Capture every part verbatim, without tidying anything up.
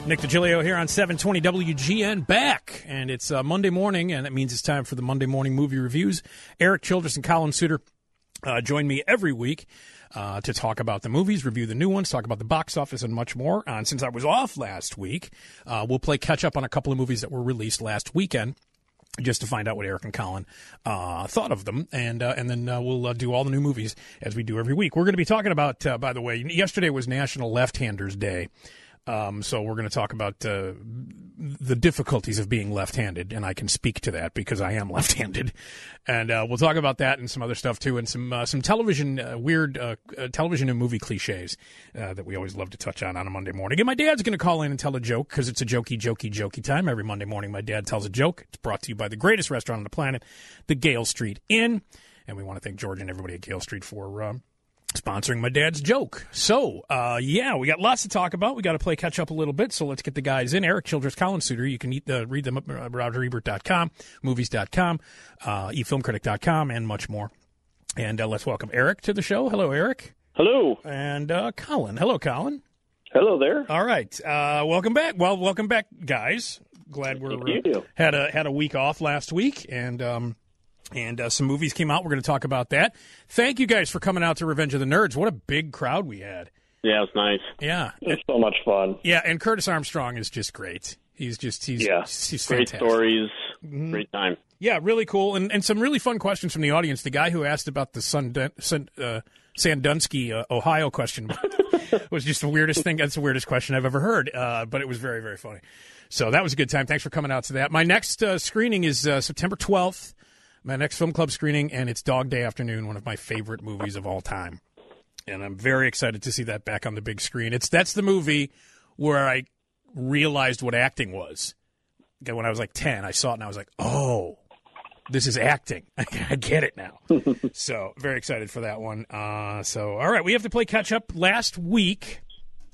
Nick DiGilio here on seven twenty W G N, back, and it's uh, Monday morning, and that means it's time for the Monday Morning Movie Reviews. Eric Childress and Colin Suter uh, join me every week uh, to talk about the movies, review the new ones, talk about the box office, and much more. Uh, and since I was off last week, uh, we'll play catch-up on a couple of movies that were released last weekend, just to find out what Eric and Colin uh, thought of them, and uh, and then uh, we'll uh, do all the new movies as we do every week. We're going to be talking about, uh, by the way, yesterday was National Left-Handers Day. Um, so we're going to talk about uh, the difficulties of being left-handed, and I can speak to that because I am left-handed. And uh, we'll talk about that and some other stuff, too, and some uh, some television, uh, weird uh, uh, television and movie cliches uh, that we always love to touch on on a Monday morning. And my dad's going to call in and tell a joke because it's a jokey, jokey, jokey time. Every Monday morning, my dad tells a joke. It's brought to you by the greatest restaurant on the planet, the Gale Street Inn. And we want to thank George and everybody at Gale Street for um, sponsoring my dad's joke. So, uh, yeah, we got lots to talk about. We got to play catch up a little bit, so let's get the guys in. Eric Childress, Colin Suter. You can eat the, read them at roger ebert dot com, movies dot com, uh, e film critic dot com, and much more. And uh, let's welcome Eric to the show. Hello, Eric. Hello. And uh, Colin. Hello, Colin. Hello there. All right. Uh, welcome back. Well, welcome back, guys. Glad we're uh, had a had a week off last week, and um, And uh, some movies came out. We're going to talk about that. Thank you guys for coming out to Revenge of the Nerds. What a big crowd we had. Yeah, it was nice. Yeah. It was so much fun. Yeah, and Curtis Armstrong is just great. He's just, he's, yeah. he's great fantastic. stories, Mm-hmm. great time. Yeah, really cool. And and some really fun questions from the audience. The guy who asked about the Sun, Sun, uh, Sandusky, uh, Ohio question was just the weirdest thing. That's the weirdest question I've ever heard, uh, but it was very, very funny. So that was a good time. Thanks for coming out to that. My next uh, screening is uh, September twelfth. My next film club screening, and it's Dog Day Afternoon, one of my favorite movies of all time. And I'm very excited to see that back on the big screen. It's That's the movie where I realized what acting was. When I was like ten, I saw it, and I was like, oh, this is acting. I get it now. So very excited for that one. Uh, so, all right, we have to play catch-up. Last week,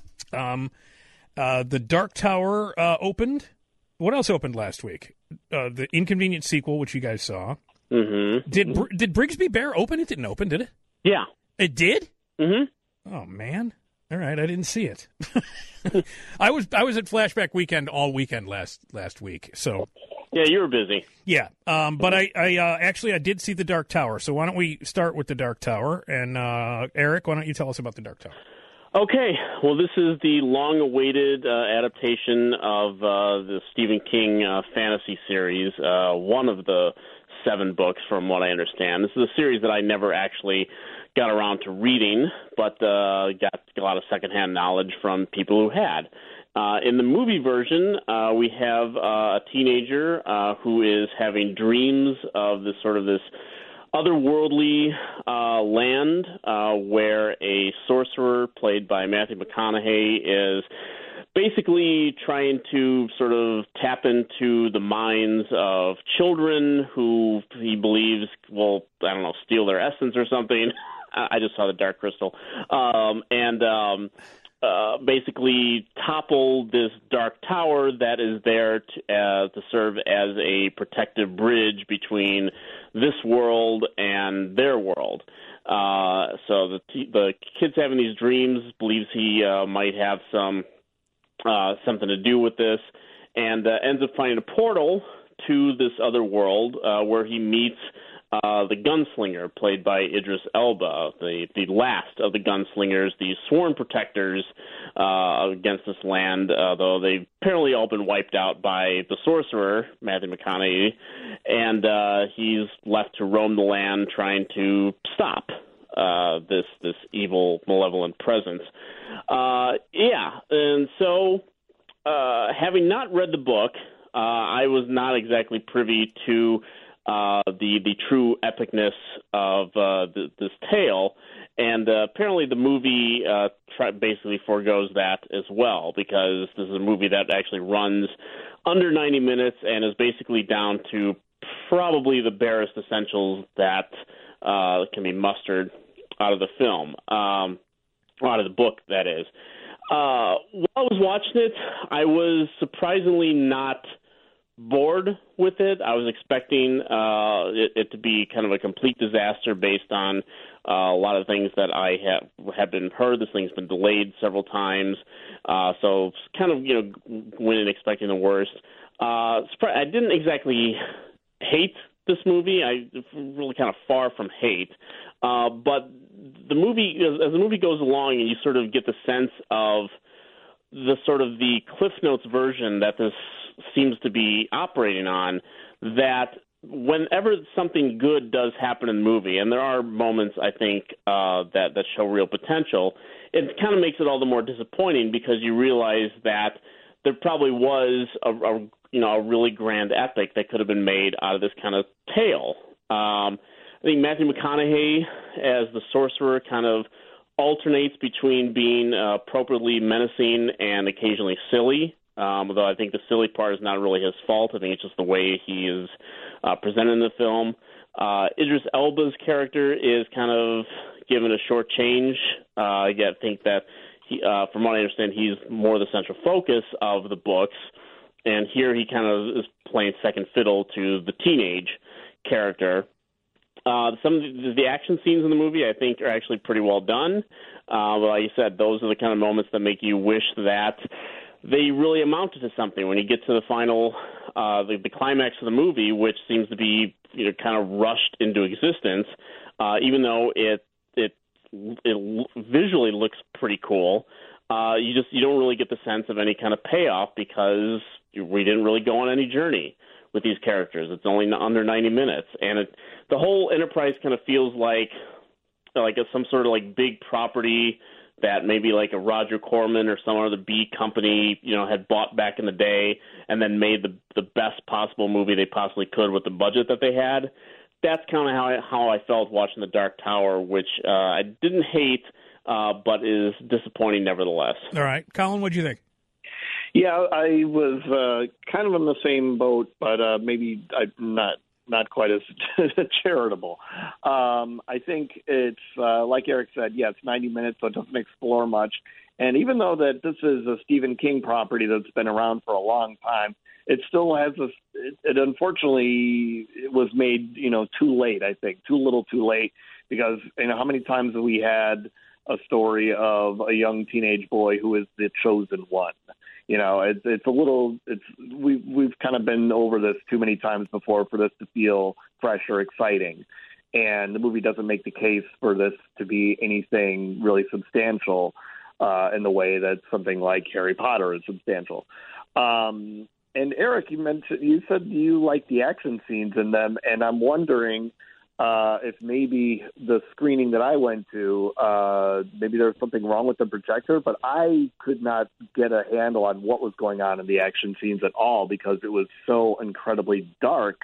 um, uh, The Dark Tower uh, opened. What else opened last week? Uh, the Inconvenient Sequel, which you guys saw. Mm-hmm. Did Br- did Brigsby Bear open? It didn't open, did it? Yeah. It did? Mm-hmm. Oh, man. All right, I didn't see it. I was I was at Flashback Weekend all weekend last last week. So yeah, you were busy. Yeah, um, but I, I uh, actually I did see The Dark Tower. So why don't we start with The Dark Tower? And uh, Eric, why don't you tell us about The Dark Tower? Okay, well, this is the long-awaited uh, adaptation of uh, the Stephen King uh, fantasy series, uh, one of the seven books, from what I understand. This is a series that I never actually got around to reading, but uh, got a lot of secondhand knowledge from people who had. Uh, in the movie version, uh, we have uh, a teenager uh, who is having dreams of this sort of this otherworldly uh, land uh, where a sorcerer played by Matthew McConaughey is basically trying to sort of tap into the minds of children who he believes will, I don't know, steal their essence or something. I just saw The Dark Crystal. Um, and um, uh, basically topple this dark tower that is there to, uh, to serve as a protective bridge between this world and their world. Uh, so the the kid's having these dreams, believes he uh, might have some uh, something to do with this, and uh, ends up finding a portal to this other world uh, where he meets uh, the gunslinger, played by Idris Elba, the, the last of the gunslingers, the sworn protectors uh, against this land, uh, though they've apparently all been wiped out by the sorcerer, Matthew McConaughey, and uh, he's left to roam the land trying to stop uh, this this evil, malevolent presence. Uh, yeah, and so uh, having not read the book, uh, I was not exactly privy to Uh, the the true epicness of uh, th- this tale, and uh, apparently the movie uh, try- basically foregoes that as well, because this is a movie that actually runs under ninety minutes and is basically down to probably the barest essentials that uh, can be mustered out of the film, um, out of the book, that is. Uh, while I was watching it, I was surprisingly not bored with it. I was expecting uh, it, it to be kind of a complete disaster based on Uh, a lot of things that I have have been heard. This thing's been delayed several times, uh, so kind of you know went in expecting the worst. Uh, I didn't exactly hate this movie. I really kind of far from hate, uh, but the movie as, as the movie goes along, and you sort of get the sense of the sort of the Cliff Notes version that this seems to be operating on, that whenever something good does happen in the movie, and there are moments, I think, uh, that, that show real potential, it kind of makes it all the more disappointing because you realize that there probably was a, a you know a really grand epic that could have been made out of this kind of tale. Um, I think Matthew McConaughey as the sorcerer kind of alternates between being uh, appropriately menacing and occasionally silly, um, although I think the silly part is not really his fault. I think it's just the way he is uh, presented in the film. Uh, Idris Elba's character is kind of given a short change. Uh, yet I think that, he, uh, from what I understand, he's more the central focus of the books, and here he kind of is playing second fiddle to the teenage character. Uh, some of the, the action scenes in the movie, I think, are actually pretty well done. Uh, but like you said, those are the kind of moments that make you wish that they really amounted to something. When you get to the final, uh, the, the climax of the movie, which seems to be you know kind of rushed into existence, uh, even though it it it visually looks pretty cool, uh, you just you don't really get the sense of any kind of payoff because we didn't really go on any journey with these characters. It's only under ninety minutes, and it, the whole Enterprise kind of feels like like a, some sort of like big property that maybe like a Roger Corman or some other B company, you know, had bought back in the day and then made the the best possible movie they possibly could with the budget that they had. That's kind of how I, how I felt watching The Dark Tower, which uh, I didn't hate, uh, but is disappointing nevertheless. All right, Colin, what'd you think? Yeah, I was uh, kind of in the same boat, but uh, maybe I'm not not quite as charitable. Um, I think it's, uh, like Eric said, yeah, it's ninety minutes, so it doesn't explore much. And even though that this is a Stephen King property that's been around for a long time, it still has a, it, it unfortunately it was made, you know, too late, I think, too little too late, because, you know, how many times have we had a story of a young teenage boy who is the chosen one? You know, it's it's a little, it's we we've kind of been over this too many times before for this to feel fresh or exciting, and the movie doesn't make the case for this to be anything really substantial uh, in the way that something like Harry Potter is substantial. Um, and Eric, you mentioned you said you like the action scenes in them, and I'm wondering uh, if maybe the screening that I went to, uh, maybe there was something wrong with the projector, but I could not get a handle on what was going on in the action scenes at all because it was so incredibly dark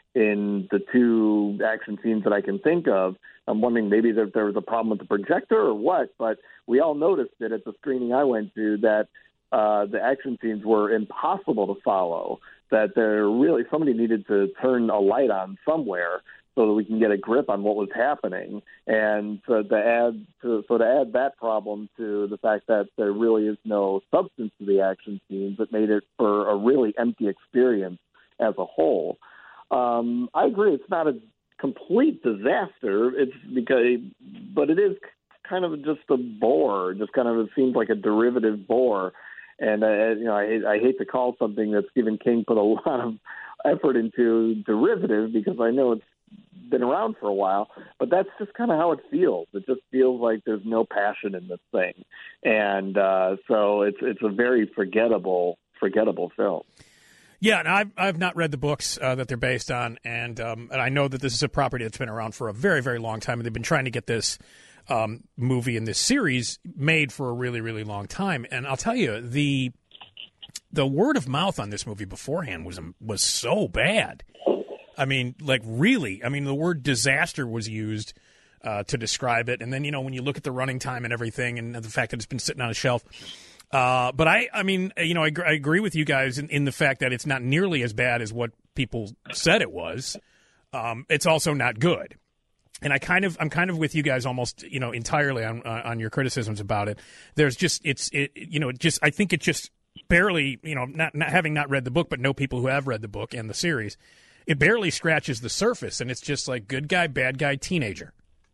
in the two action scenes that I can think of. I'm wondering maybe that there was a problem with the projector or what, but we all noticed it at the screening I went to that uh, the action scenes were impossible to follow, that there really somebody needed to turn a light on somewhere so that we can get a grip on what was happening. And so to add to, so to add that problem to the fact that there really is no substance to the action scenes, it made it for a really empty experience as a whole. Um, I agree, it's not a complete disaster. It's because, but it is kind of just a bore. Just kind of it seems like a derivative bore. And uh, you know, I, I hate to call something that Stephen King put a lot of effort into derivative because I know it's been around for a while, but that's just kind of how it feels. It just feels like there's no passion in this thing, and uh, so it's it's a very forgettable, forgettable film. Yeah, and I've I've not read the books uh, that they're based on, and um, and I know that this is a property that's been around for a very very long time, and they've been trying to get this um, movie and this series made for a really really long time. And I'll tell you, the the word of mouth on this movie beforehand was was so bad. I mean, like, really, I mean, the word disaster was used uh, to describe it. And then, you know, when you look at the running time and everything and the fact that it's been sitting on a shelf. Uh, but I, I mean, you know, I, I agree with you guys in, in the fact that it's not nearly as bad as what people said it was. Um, it's also not good. And I kind of, I'm kind of with you guys almost, you know, entirely on uh, on your criticisms about it. There's just, it's, it, you know, it just, I think it just barely, you know, not, not having not read the book, but know people who have read the book and the series. It barely scratches the surface, and it's just like good guy, bad guy, teenager.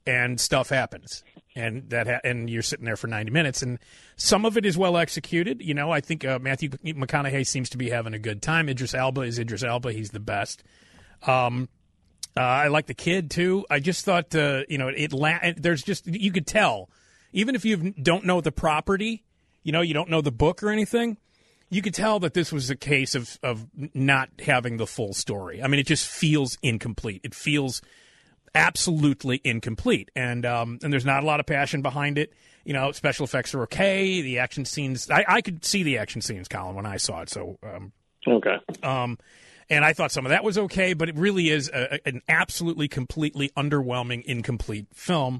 and stuff happens. And that ha- and you're sitting there for ninety minutes, and some of it is well executed. You know, I think uh, Matthew McConaughey seems to be having a good time. Idris Elba is Idris Elba; he's the best. Um, uh, I like the kid too. I just thought, uh, you know, it. La- there's just you could tell, even if you don't know the property, you know, you don't know the book or anything, you could tell that this was a case of of not having the full story. I mean, it just feels incomplete. It feels absolutely incomplete, and um, and there's not a lot of passion behind it. You know, special effects are okay. The action scenes, I, I could see the action scenes, Colin, when I saw it. So um, okay, um, and I thought some of that was okay, but it really is a, an absolutely, completely underwhelming, incomplete film.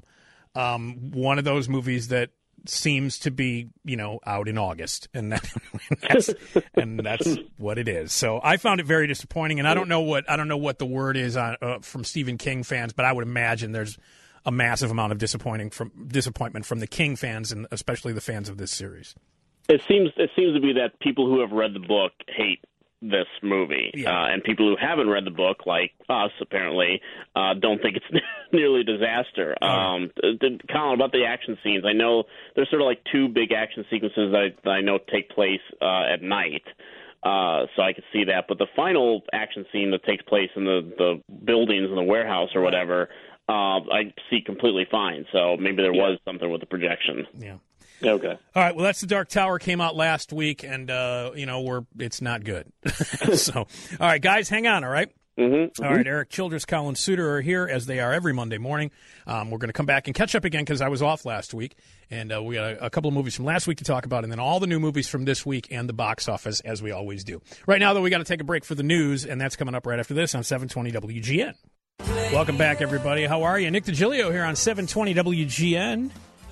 Um, one of those movies that seems to be, you know, out in August, and that, that's and that's what it is. So I found it very disappointing, and I don't know what I don't know what the word is on, uh, from Stephen King fans, but I would imagine there's a massive amount of disappointing from disappointment from the King fans, and especially the fans of this series. It seems it seems to be that people who have read the book hate this movie, yeah. uh, and people who haven't read the book, like us, apparently, uh, don't think it's nearly a disaster. Oh. Um, Colin, about the action scenes, I know there's sort of like two big action sequences that I, that I know take place uh, at night, uh, so I could see that. But the final action scene that takes place in the, the buildings in the warehouse or whatever, uh, I see completely fine. So maybe there yeah. was something with the projection. Yeah. Okay. All right. Well, that's The Dark Tower. Came out last week, and uh, you know we're it's not good. So, all right, guys, hang on. All right. Mm-hmm. All right. Eric Childress, Colin Suter are here as they are every Monday morning. Um, we're going to come back and catch up again because I was off last week, and uh, we got a, a couple of movies from last week to talk about, and then all the new movies from this week and the box office as we always do. Right now, though, we got to take a break for the news, and that's coming up right after this on seven twenty W G N. Welcome back, everybody. How are you? Nick DiGilio here on seven twenty W G N.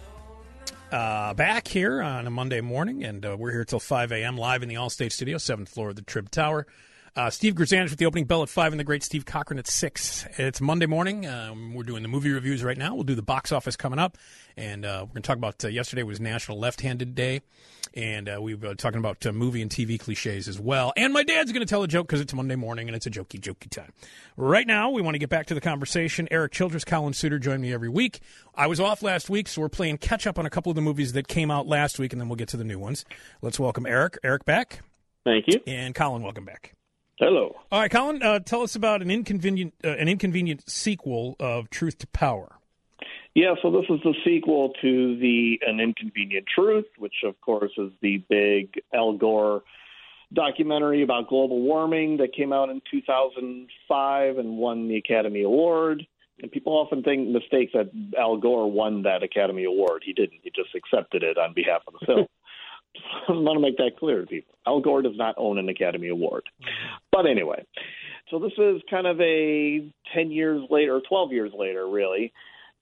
Uh, back here on a Monday morning, and uh, we're here till five a.m. live in the Allstate Studio, seventh floor of the Trib Tower. Uh, Steve Grzanich with the opening bell at five, and the great Steve Cochran at six. It's Monday morning. Um, we're doing the movie reviews right now. We'll do the box office coming up, and uh, we're going to talk about uh, yesterday was National Left-Handed Day, and uh, we were talking about uh, movie and T V cliches as well. And my dad's going to tell a joke because it's Monday morning, and it's a jokey, jokey time. Right now, we want to get back to the conversation. Eric Childress, Colin Suter join me every week. I was off last week, so we're playing catch-up on a couple of the movies that came out last week, and then we'll get to the new ones. Let's welcome Eric. Eric back. Thank you. And Colin, welcome back. Hello. All right, Colin, uh, tell us about an inconvenient uh, an inconvenient sequel of Truth to Power. Yeah, so this is the sequel to the An Inconvenient Truth, which, of course, is the big Al Gore documentary about global warming that came out in two thousand five and won the Academy Award. And people often think mistake that Al Gore won that Academy Award. He didn't. He just accepted it on behalf of the film. I want to make that clear to people. Al Gore does not own an Academy Award. But anyway, so this is kind of a ten years later, or twelve years later, really.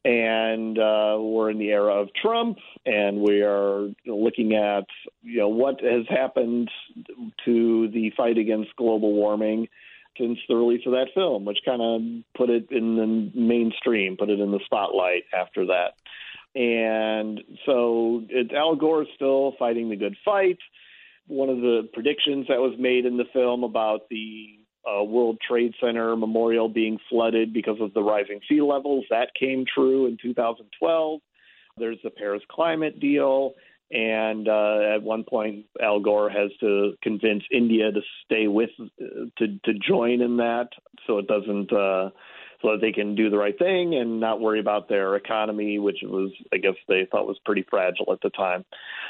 And uh, we're in the era of Trump, and we are looking at, you know, what has happened to the fight against global warming since the release of that film, which kind of put it in the mainstream, put it in the spotlight after that. And so it, Al Gore is still fighting the good fight. One of the predictions that was made in the film about the uh, World Trade Center memorial being flooded because of the rising sea levels, that came true in two thousand twelve. There's the Paris climate deal. And uh, at one point, Al Gore has to convince India to stay with, uh, to, to join in that so it doesn't... Uh, so that they can do the right thing and not worry about their economy, which was, I guess, they thought was pretty fragile at the time.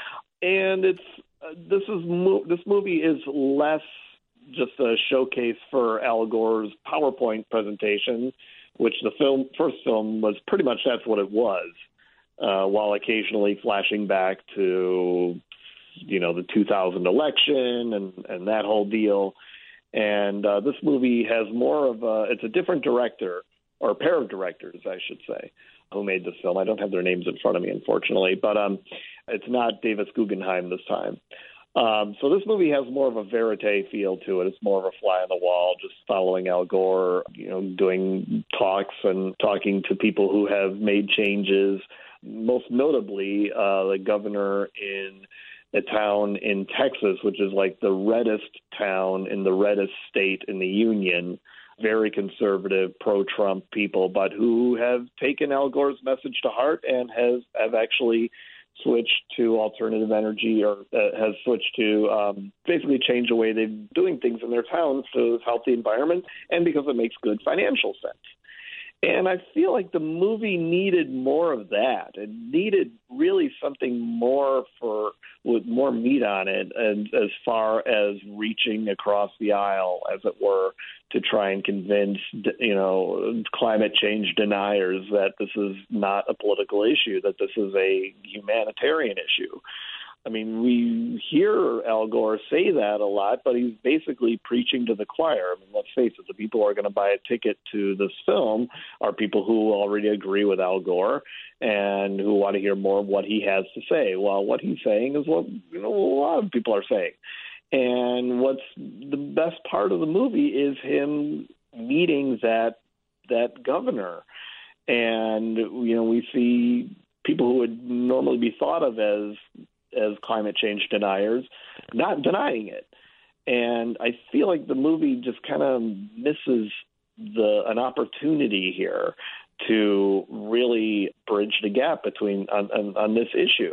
And it's uh, this is mo- this movie is less just a showcase for Al Gore's PowerPoint presentation, which the film first film was pretty much that's what it was, uh, while occasionally flashing back to, you know, the two thousand election and, and that whole deal. And uh, this movie has more of a, it's a different director, or a pair of directors, I should say, who made this film. I don't have their names in front of me, unfortunately, but um, it's not Davis Guggenheim this time. Um, so this movie has more of a verite feel to it. It's more of a fly on the wall, just following Al Gore, you know, doing talks and talking to people who have made changes, most notably uh, the governor in a town in Texas, which is like the reddest town in the reddest state in the Union, very conservative, pro-Trump people, but who have taken Al Gore's message to heart and has have actually switched to alternative energy or uh, has switched to um, basically change the way they're doing things in their towns to help the environment and because it makes good financial sense. And I feel like the movie needed more of that. It needed really something more for with more meat on it, and as far as reaching across the aisle, as it were, to try and convince you know climate change deniers that this is not a political issue, that this is a humanitarian issue. I mean, we hear Al Gore say that a lot, but he's basically preaching to the choir. I mean, let's face it, the people who are going to buy a ticket to this film are people who already agree with Al Gore and who want to hear more of what he has to say. Well, what he's saying is what you know a lot of people are saying. And what's the best part of the movie is him meeting that that governor. And, you know, we see people who would normally be thought of as as climate change deniers, not denying it. And I feel like the movie just kind of misses the an opportunity here to really bridge the gap between on, on, on this issue.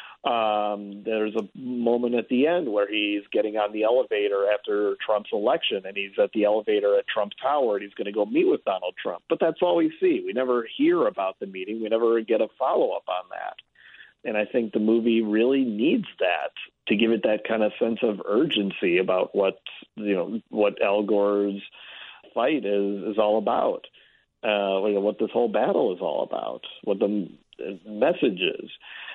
Um, there's a moment at the end where he's getting on the elevator after Trump's election, and he's at the elevator at Trump Tower, and he's going to go meet with Donald Trump. But that's all we see. We never hear about the meeting. We never get a follow-up on that. And I think the movie really needs that to give it that kind of sense of urgency about what you know what Al Gore's fight is is all about, uh, what this whole battle is all about, what the message is.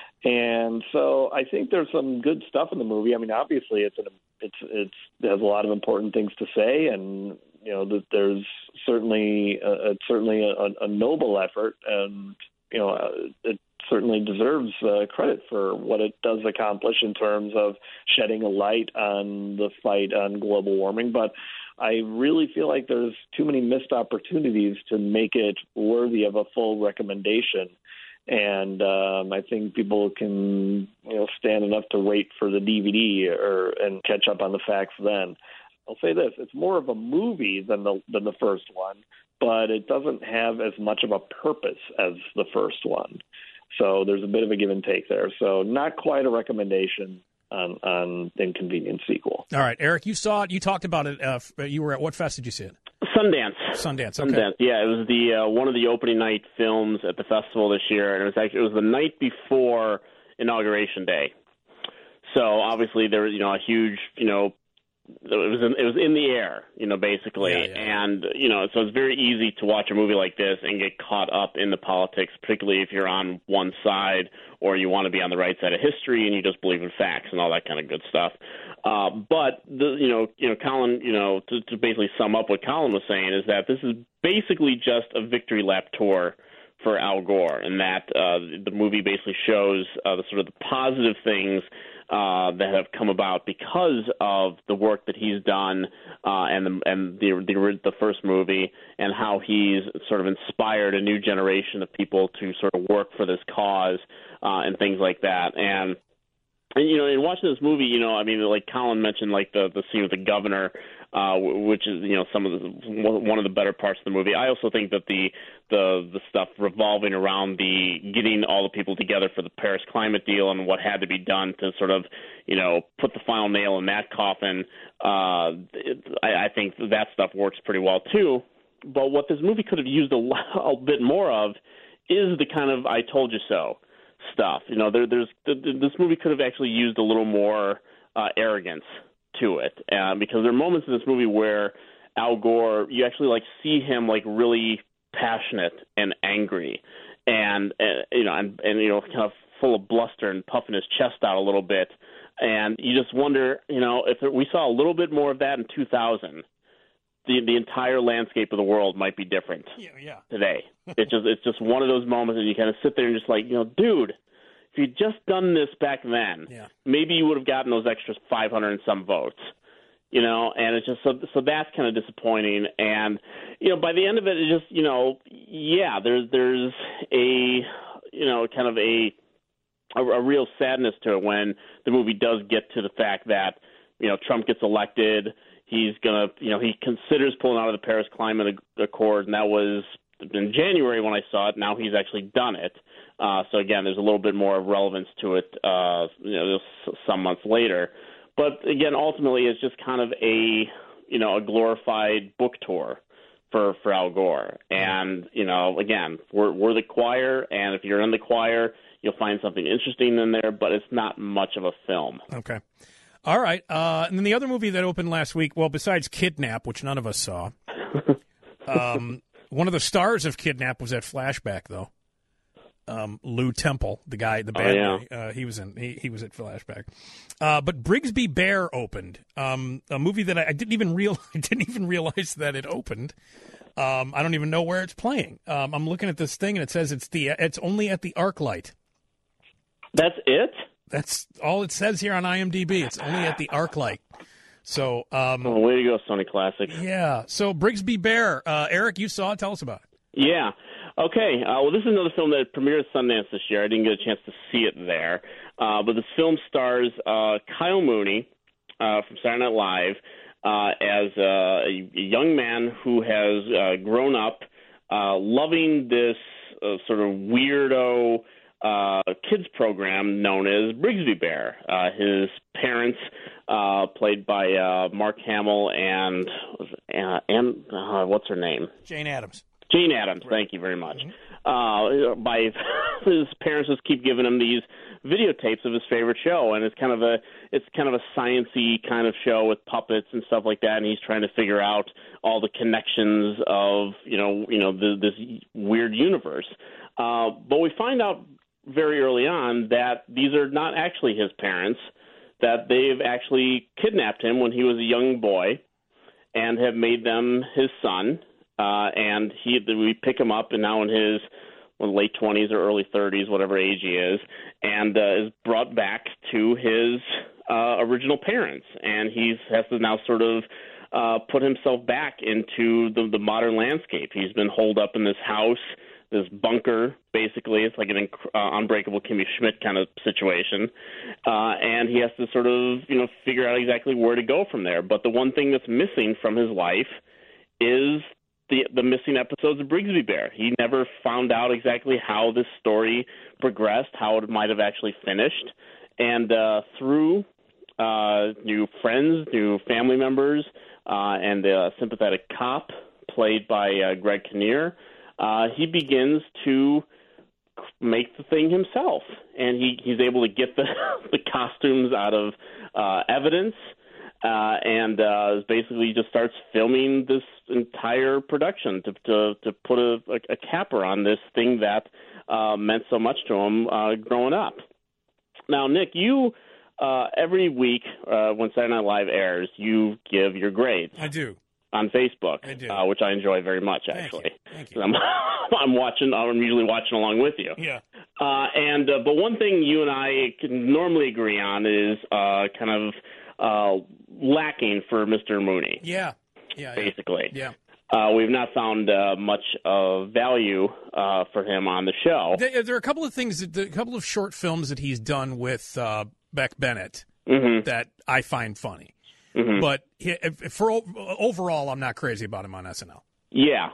And so I think there's some good stuff in the movie. I mean, obviously, it's an, it's it's it has a lot of important things to say, and you know, there's certainly a, it's certainly a, a noble effort, and you know, it certainly deserves uh, credit for what it does accomplish in terms of shedding a light on the fight on global warming. But I really feel like there's too many missed opportunities to make it worthy of a full recommendation. And um, I think people can, you know, stand enough to wait for the D V D or and catch up on the facts then. I'll say this: it's more of a movie than the than the first one, but it doesn't have as much of a purpose as the first one. So there's a bit of a give and take there. So not quite a recommendation on, on Inconvenient Sequel. All right, Eric, you saw it. You talked about it. Uh, you were at what fest did you see it? Sundance. Sundance. Okay. Sundance. Yeah, it was the uh, one of the opening night films at the festival this year, and it was actually it was the night before Inauguration Day. So obviously there was you know a huge you know. It was in, it was in the air, you know, basically, yeah, yeah. and you know, so it's very easy to watch a movie like this and get caught up in the politics, particularly if you're on one side or you want to be on the right side of history and you just believe in facts and all that kind of good stuff. Uh, but the, you know, you know, Colin, you know, to, to basically sum up what Colin was saying is that this is basically just a victory lap tour for Al Gore, and that uh, the movie basically shows uh, the sort of the positive things uh, that have come about because of the work that he's done uh, and the, and the, the the first movie, and how he's sort of inspired a new generation of people to sort of work for this cause uh, and things like that. And And, you know, in watching this movie, you know, I mean, like Colin mentioned, like the, the scene with the governor, uh, which is, you know, some of the one of the better parts of the movie. I also think that the the the stuff revolving around the getting all the people together for the Paris climate deal and what had to be done to sort of, you know, put the final nail in that coffin. Uh, it, I, I think that stuff works pretty well too. But what this movie could have used a, lot, a bit more of is the kind of "I told you so" stuff. You know, there, there's this movie could have actually used a little more uh, arrogance to it, uh, because there are moments in this movie where Al Gore, you actually like see him like really passionate and angry, and uh, you know, and, and you know, kind of full of bluster and puffing his chest out a little bit, and you just wonder, you know, if we saw a little bit more of that in two thousand. The, the entire landscape of the world might be different yeah, yeah. today. It's just it's just one of those moments that you kind of sit there and just like, you know, dude, if you'd just done this back then, yeah. maybe you would have gotten those extra five hundred and some votes, you know. And it's just so so that's kind of disappointing. And you know, by the end of it, it's just you know, yeah, there's there's a you know kind of a a, a real sadness to it when the movie does get to the fact that you know, Trump gets elected. He's going to, you know, he considers pulling out of the Paris Climate Accord, and that was in January when I saw it. Now he's actually done it. Uh, so, again, there's a little bit more relevance to it, uh, you know, some months later. But, again, ultimately it's just kind of a, you know, a glorified book tour for, for Al Gore. And, you know, again, we're, we're the choir, and if you're in the choir, you'll find something interesting in there, but it's not much of a film. Okay. All right. Uh, and then the other movie that opened last week, well, besides Kidnap, which none of us saw, um, one of the stars of Kidnap was at Flashback, though. Um, Lou Temple, the guy, the bad oh, yeah. guy, uh, he was in. He, he was at Flashback. Uh, but Brigsby Bear opened, um, a movie that I, I didn't even real I didn't even realize that it opened. Um, I don't even know where it's playing. Um, I'm looking at this thing and it says it's the it's only at the ArcLight. That's it? That's all it says here on IMDb. It's only at the ArcLight. So, um, oh, way to go, Sony Classics. Yeah. So, Brigsby Bear, uh, Eric, you saw it. Tell us about it. Yeah. Okay. Uh, well, this is another film that premiered at Sundance this year. I didn't get a chance to see it there. Uh, but this film stars uh, Kyle Mooney uh, from Saturday Night Live uh, as uh, a young man who has uh, grown up uh, loving this uh, sort of weirdo Uh, kids program known as Brigsby Bear. Uh, his parents, uh, played by uh, Mark Hamill and uh, and uh, what's her name? Jane Addams. Jane Addams. Right. Thank you very much. Mm-hmm. Uh, by his parents just keep giving him these videotapes of his favorite show, and it's kind of a it's kind of a science-y kind of show with puppets and stuff like that. And he's trying to figure out all the connections of you know you know the, this weird universe. Uh, but we find out very early on that these are not actually his parents, that they've actually kidnapped him when he was a young boy and have made them his son. Uh, and he we pick him up and now in his well, late twenties or early thirties, whatever age he is, and uh, is brought back to his uh, original parents. And he has to now sort of uh, put himself back into the, the modern landscape. He's been holed up in this house, this bunker, basically. It's like an uh, Unbreakable Kimmy Schmidt kind of situation. Uh, and he has to sort of, you know, figure out exactly where to go from there. But the one thing that's missing from his life is the the missing episodes of Brigsby Bear. He never found out exactly how this story progressed, how it might have actually finished. And uh, through uh, new friends, new family members, uh, and a sympathetic cop played by uh, Greg Kinnear, Uh, he begins to make the thing himself, and he, he's able to get the, the costumes out of uh, evidence, uh, and uh, basically just starts filming this entire production to to, to put a, a, a capper on this thing that uh, meant so much to him uh, growing up. Now, Nick, you uh, every week uh, when Saturday Night Live airs, you give your grades. I do. On Facebook, I do. Uh, which I enjoy very much, actually. Thank you. Thank you. I'm, I'm watching. I'm usually watching along with you. Yeah. Uh, and uh, but one thing you and I can normally agree on is uh, kind of uh, lacking for Mister Mooney. Yeah. Yeah. Basically. Yeah. Uh, we've not found uh, much of value uh, for him on the show. There, there are a couple of things, that, a couple of short films that he's done with uh, Beck Bennett mm-hmm. that I find funny. Mm-hmm. But he, for overall, I'm not crazy about him on S N L. Yeah.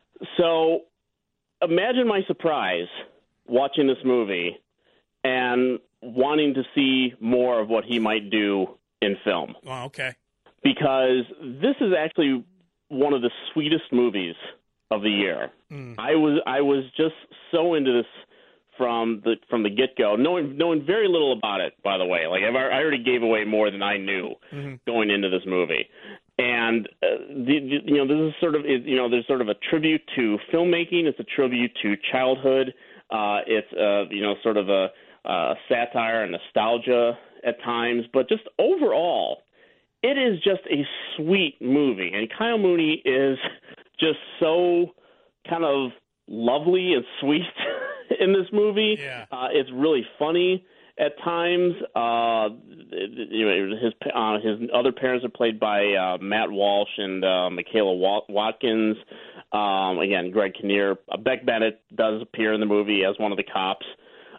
So imagine my surprise watching this movie and wanting to see more of what he might do in film. Oh, okay. Because this is actually one of the sweetest movies of the year. Mm. I was I was just so into this from the from the get-go, knowing knowing very little about it, by the way. Like, I've, I already gave away more than I knew mm-hmm. going into this movie. And, uh, the, the, you know, this is sort of, you know, there's sort of a tribute to filmmaking. It's a tribute to childhood. Uh, it's, uh, you know, sort of a, a satire and nostalgia at times. But just overall, it is just a sweet movie. And Kyle Mooney is just so kind of lovely and sweet in this movie. Yeah. Uh, it's really funny at times. Uh, you know, his uh, his other parents are played by uh, Matt Walsh and uh, Michaela Watkins. Um, again, Greg Kinnear. Uh, Beck Bennett does appear in the movie as one of the cops.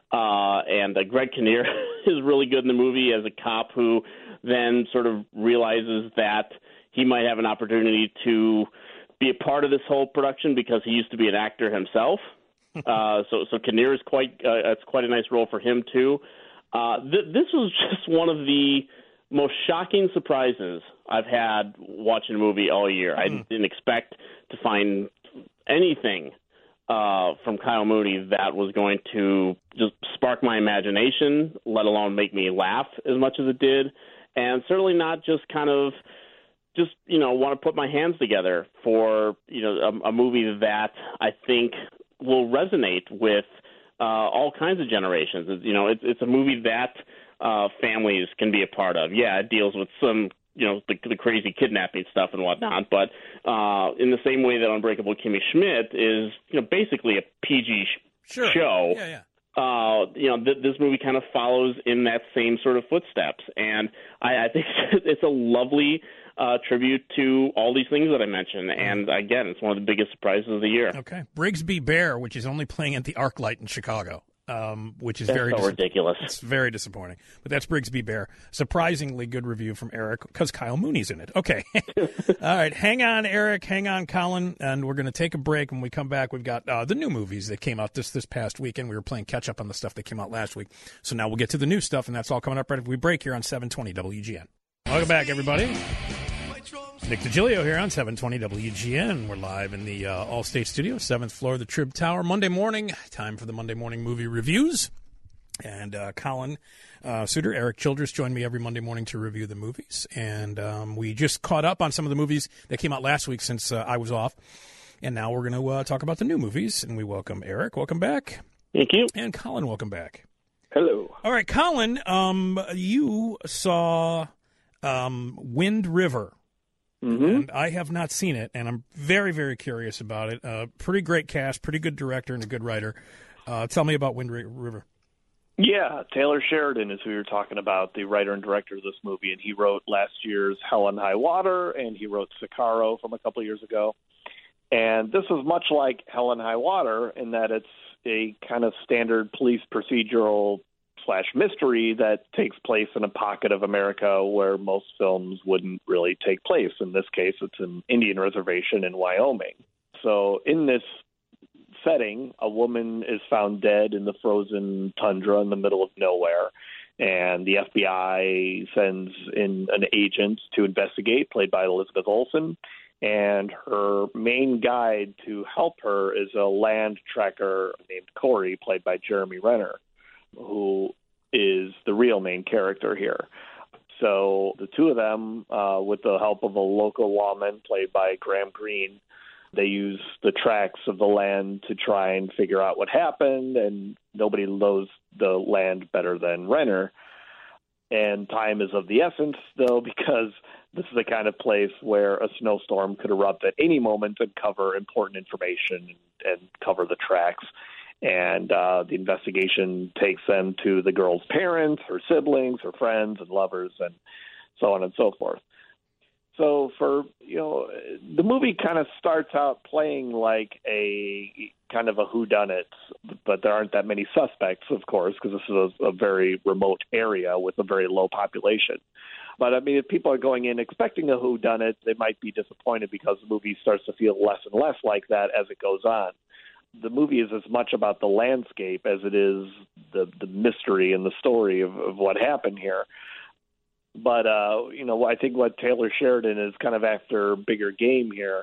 Uh, and uh, Greg Kinnear is really good in the movie as a cop who then sort of realizes that he might have an opportunity to be a part of this whole production because he used to be an actor himself. uh, so, so Kinnear is quite, uh, it's quite a nice role for him too. Uh, th- this was just one of the most shocking surprises I've had watching a movie all year. Mm. I didn't expect to find anything uh, from Kyle Mooney that was going to just spark my imagination, let alone make me laugh as much as it did, and certainly not just kind of just, you know, want to put my hands together for, you know, a, a movie that I think will resonate with uh, all kinds of generations. It's, you know, it's, it's a movie that uh, families can be a part of. Yeah, it deals with some, you know, the, the crazy kidnapping stuff and whatnot, but uh, in the same way that Unbreakable Kimmy Schmidt is, you know, basically a P G sh- sure. show. Yeah, yeah. Uh, you know, th- this movie kind of follows in that same sort of footsteps, and I, I think it's a lovely uh, tribute to all these things that I mentioned. And again, it's one of the biggest surprises of the year. Okay, Brigsby Bear, which is only playing at the ArcLight in Chicago, um, which is that's very so dis- ridiculous. It's very disappointing, but that's Brigsby Bear. Surprisingly good review from Eric because Kyle Mooney's in it. Okay, all right, hang on, Eric, hang on, Colin, and we're going to take a break. When we come back, we've got uh, the new movies that came out this this past weekend. We were playing catch up on the stuff that came out last week, so now we'll get to the new stuff, and that's all coming up right after we break here on seven twenty W G N. Welcome back, everybody. Nick DiGilio here on seven twenty W G N. We're live in the uh, Allstate Studio, seventh floor of the Trib Tower. Monday morning, time for the Monday morning movie reviews. And uh, Colin uh, Suter, Eric Childress join me every Monday morning to review the movies. And um, we just caught up on some of the movies that came out last week since uh, I was off. And now we're going to uh, talk about the new movies. And we welcome Eric. Welcome back. Thank you. And Colin, welcome back. Hello. All right, Colin, um, you saw um, Wind River. Mm-hmm. And I have not seen it, and I'm very, very curious about it. Uh, pretty great cast, pretty good director, and a good writer. Uh, tell me about Wind River. Yeah, Taylor Sheridan is who you're talking about, the writer and director of this movie, and he wrote last year's Hell and High Water, and he wrote Sicario from a couple of years ago. And this is much like Hell and High Water in that it's a kind of standard police procedural slash mystery that takes place in a pocket of America where most films wouldn't really take place. In this case, it's an Indian reservation in Wyoming. So in this setting, a woman is found dead in the frozen tundra in the middle of nowhere, and the F B I sends in an agent to investigate, played by Elizabeth Olsen, and her main guide to help her is a land tracker named Corey, played by Jeremy Renner, who is the real main character here. So the two of them, uh, with the help of a local lawman played by Graham Greene, they use the tracks of the land to try and figure out what happened, and nobody knows the land better than Renner. And time is of the essence, though, because this is the kind of place where a snowstorm could erupt at any moment and cover important information and, and cover the tracks. And uh, the investigation takes them to the girl's parents, her siblings, her friends and lovers, and so on and so forth. So for, you know, the movie kind of starts out playing like a kind of a whodunit, but there aren't that many suspects, of course, because this is a, a very remote area with a very low population. But, I mean, if people are going in expecting a whodunit, they might be disappointed because the movie starts to feel less and less like that as it goes on. The movie is as much about the landscape as it is the, the mystery and the story of, of what happened here. But, uh, you know, I think what Taylor Sheridan is kind of after bigger game here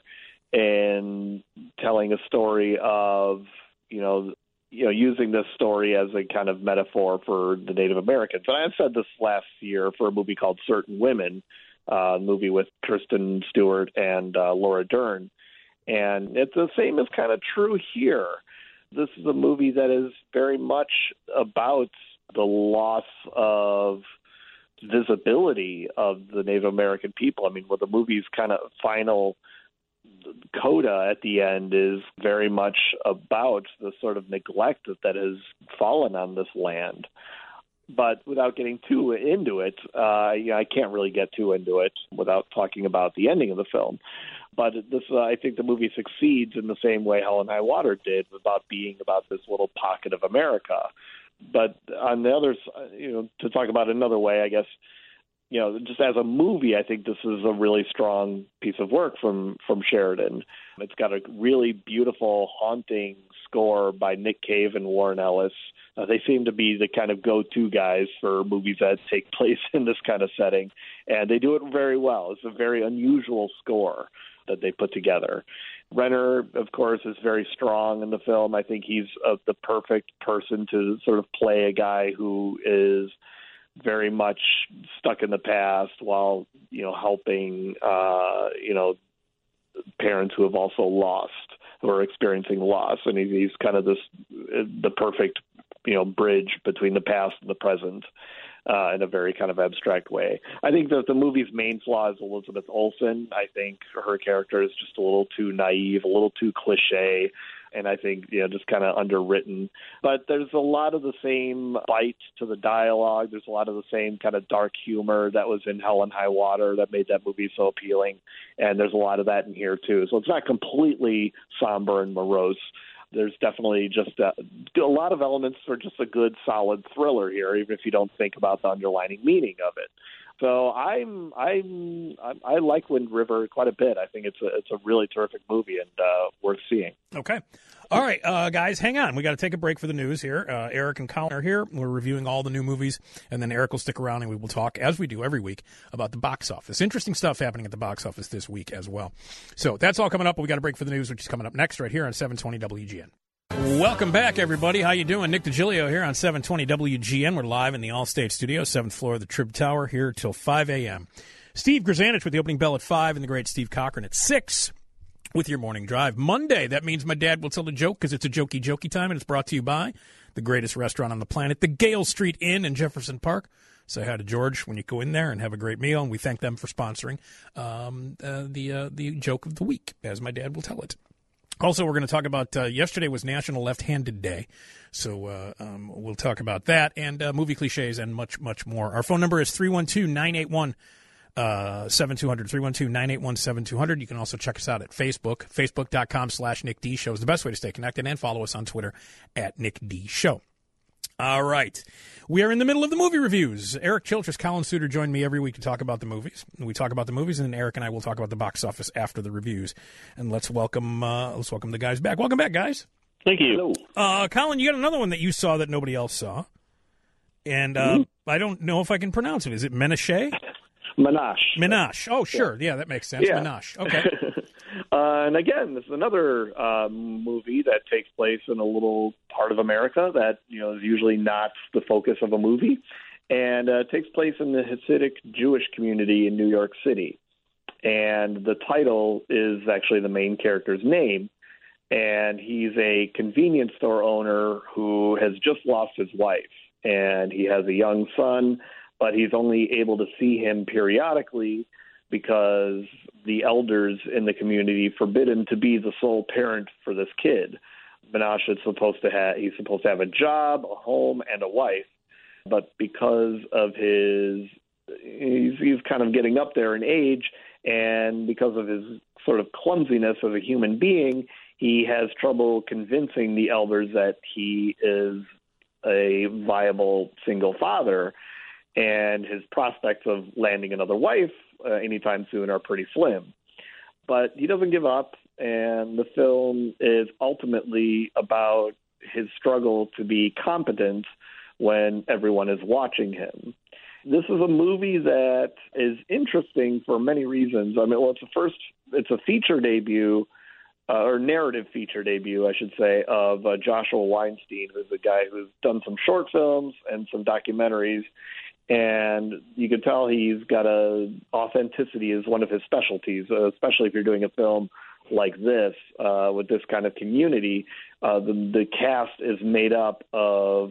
and telling a story of, you know, you know, using this story as a kind of metaphor for the Native Americans. And I said this last year for a movie called Certain Women, uh, a movie with Kristen Stewart and uh, Laura Dern. And it's the same is kind of true here. This is a movie that is very much about the loss of visibility of the Native American people. I mean, well, the movie's kind of final coda at the end is very much about the sort of neglect that, that has fallen on this land. But without getting too into it, uh, you know, I can't really get too into it without talking about the ending of the film. But this, uh, I think the movie succeeds in the same way Hell and High Water did, about being about this little pocket of America But on the other, you know, to talk about another way, I guess, you know, just as a movie, I think this is a really strong piece of work from, from Sheridan. It's got a really beautiful, haunting score by Nick Cave and Warren Ellis. Uh, they seem to be the kind of go-to guys for movies that take place in this kind of setting, and they do it very well. It's a very unusual score that they put together. Renner, of course, is very strong in the film. I think he's uh, the perfect person to sort of play a guy who is very much stuck in the past while, you know, helping, uh, you know, parents who have also lost, who are experiencing loss. And he's kind of this, the perfect, you know, bridge between the past and the present uh, in a very kind of abstract way. I think that the movie's main flaw is Elizabeth Olsen. I think her character is just a little too naive, a little too cliche, and I think, you know, just kind of underwritten. But there's a lot of the same bite to the dialogue. There's a lot of the same kind of dark humor that was in Hell and High Water that made that movie so appealing. And there's a lot of that in here, too. So it's not completely somber and morose. There's definitely just a, a lot of elements for just a good, solid thriller here, even if you don't think about the underlying meaning of it. So I'm I'm I like Wind River quite a bit. I think it's a it's a really terrific movie and uh, worth seeing. Okay, all right, uh, guys, hang on. We got to take a break for the news here. Uh, Eric and Colin are here. We're reviewing all the new movies, and then Eric will stick around and we will talk, as we do every week, about the box office. Interesting stuff happening at the box office this week as well. So that's all coming up. But we got a break for the news, which is coming up next right here on seven twenty W G N. Welcome back, everybody. How you doing? Nick DiGilio here on seven twenty W G N. We're live in the Allstate Studio, seventh floor of the Trib Tower, here till five a.m. Steve Grzanich with the opening bell at five, and the great Steve Cochran at six with your morning drive. Monday, that means my dad will tell a joke because it's a jokey, jokey time, and it's brought to you by the greatest restaurant on the planet, the Gale Street Inn in Jefferson Park. Say hi to George when you go in there and have a great meal, and we thank them for sponsoring um, uh, the uh, the joke of the week, as my dad will tell it. Also, we're going to talk about, uh, yesterday was National Left-Handed Day, so uh, um, we'll talk about that and uh, movie cliches and much, much more. Our phone number is three one two, nine eight one, seven two zero zero, three one two, nine eight one, seven two zero zero. You can also check us out at Facebook, facebook.com slash Nick D Show is the best way to stay connected, and follow us on Twitter at Nick D Show. All right. We are in the middle of the movie reviews. Eric Childress, Colin Suter join me every week to talk about the movies. We talk about the movies, and then Eric and I will talk about the box office after the reviews. And let's welcome uh, let's welcome the guys back. Welcome back, guys. Thank you. Hello. Uh, Colin, you got another one that you saw that nobody else saw. And uh, mm-hmm. I don't know if I can pronounce it. Is it Menashe? Menashe. Menashe. Oh, sure. Yeah, that makes sense. Yeah. Menashe. Okay. Uh, and again, this is another uh, movie that takes place in a little part of America that, you know, is usually not the focus of a movie, and uh, takes place in the Hasidic Jewish community in New York City. And the title is actually the main character's name, and he's a convenience store owner who has just lost his wife, and he has a young son, but he's only able to see him periodically because the elders in the community forbid him to be the sole parent for this kid. Menashe is supposed to have, he's supposed to have a job, a home, and a wife, but because of his, he's, he's kind of getting up there in age, and because of his sort of clumsiness as a human being, he has trouble convincing the elders that he is a viable single father, and his prospects of landing another wife uh, anytime soon are pretty slim. But he doesn't give up, and the film is ultimately about his struggle to be competent when everyone is watching him. This is a movie that is interesting for many reasons. I mean, well, it's a first, it's a feature debut, uh, or narrative feature debut, I should say, of uh, Joshua Weinstein, who's a guy who's done some short films and some documentaries. And you can tell he's got a authenticity is one of his specialties, uh, especially if you're doing a film like this uh, with this kind of community. Uh, the, the cast is made up of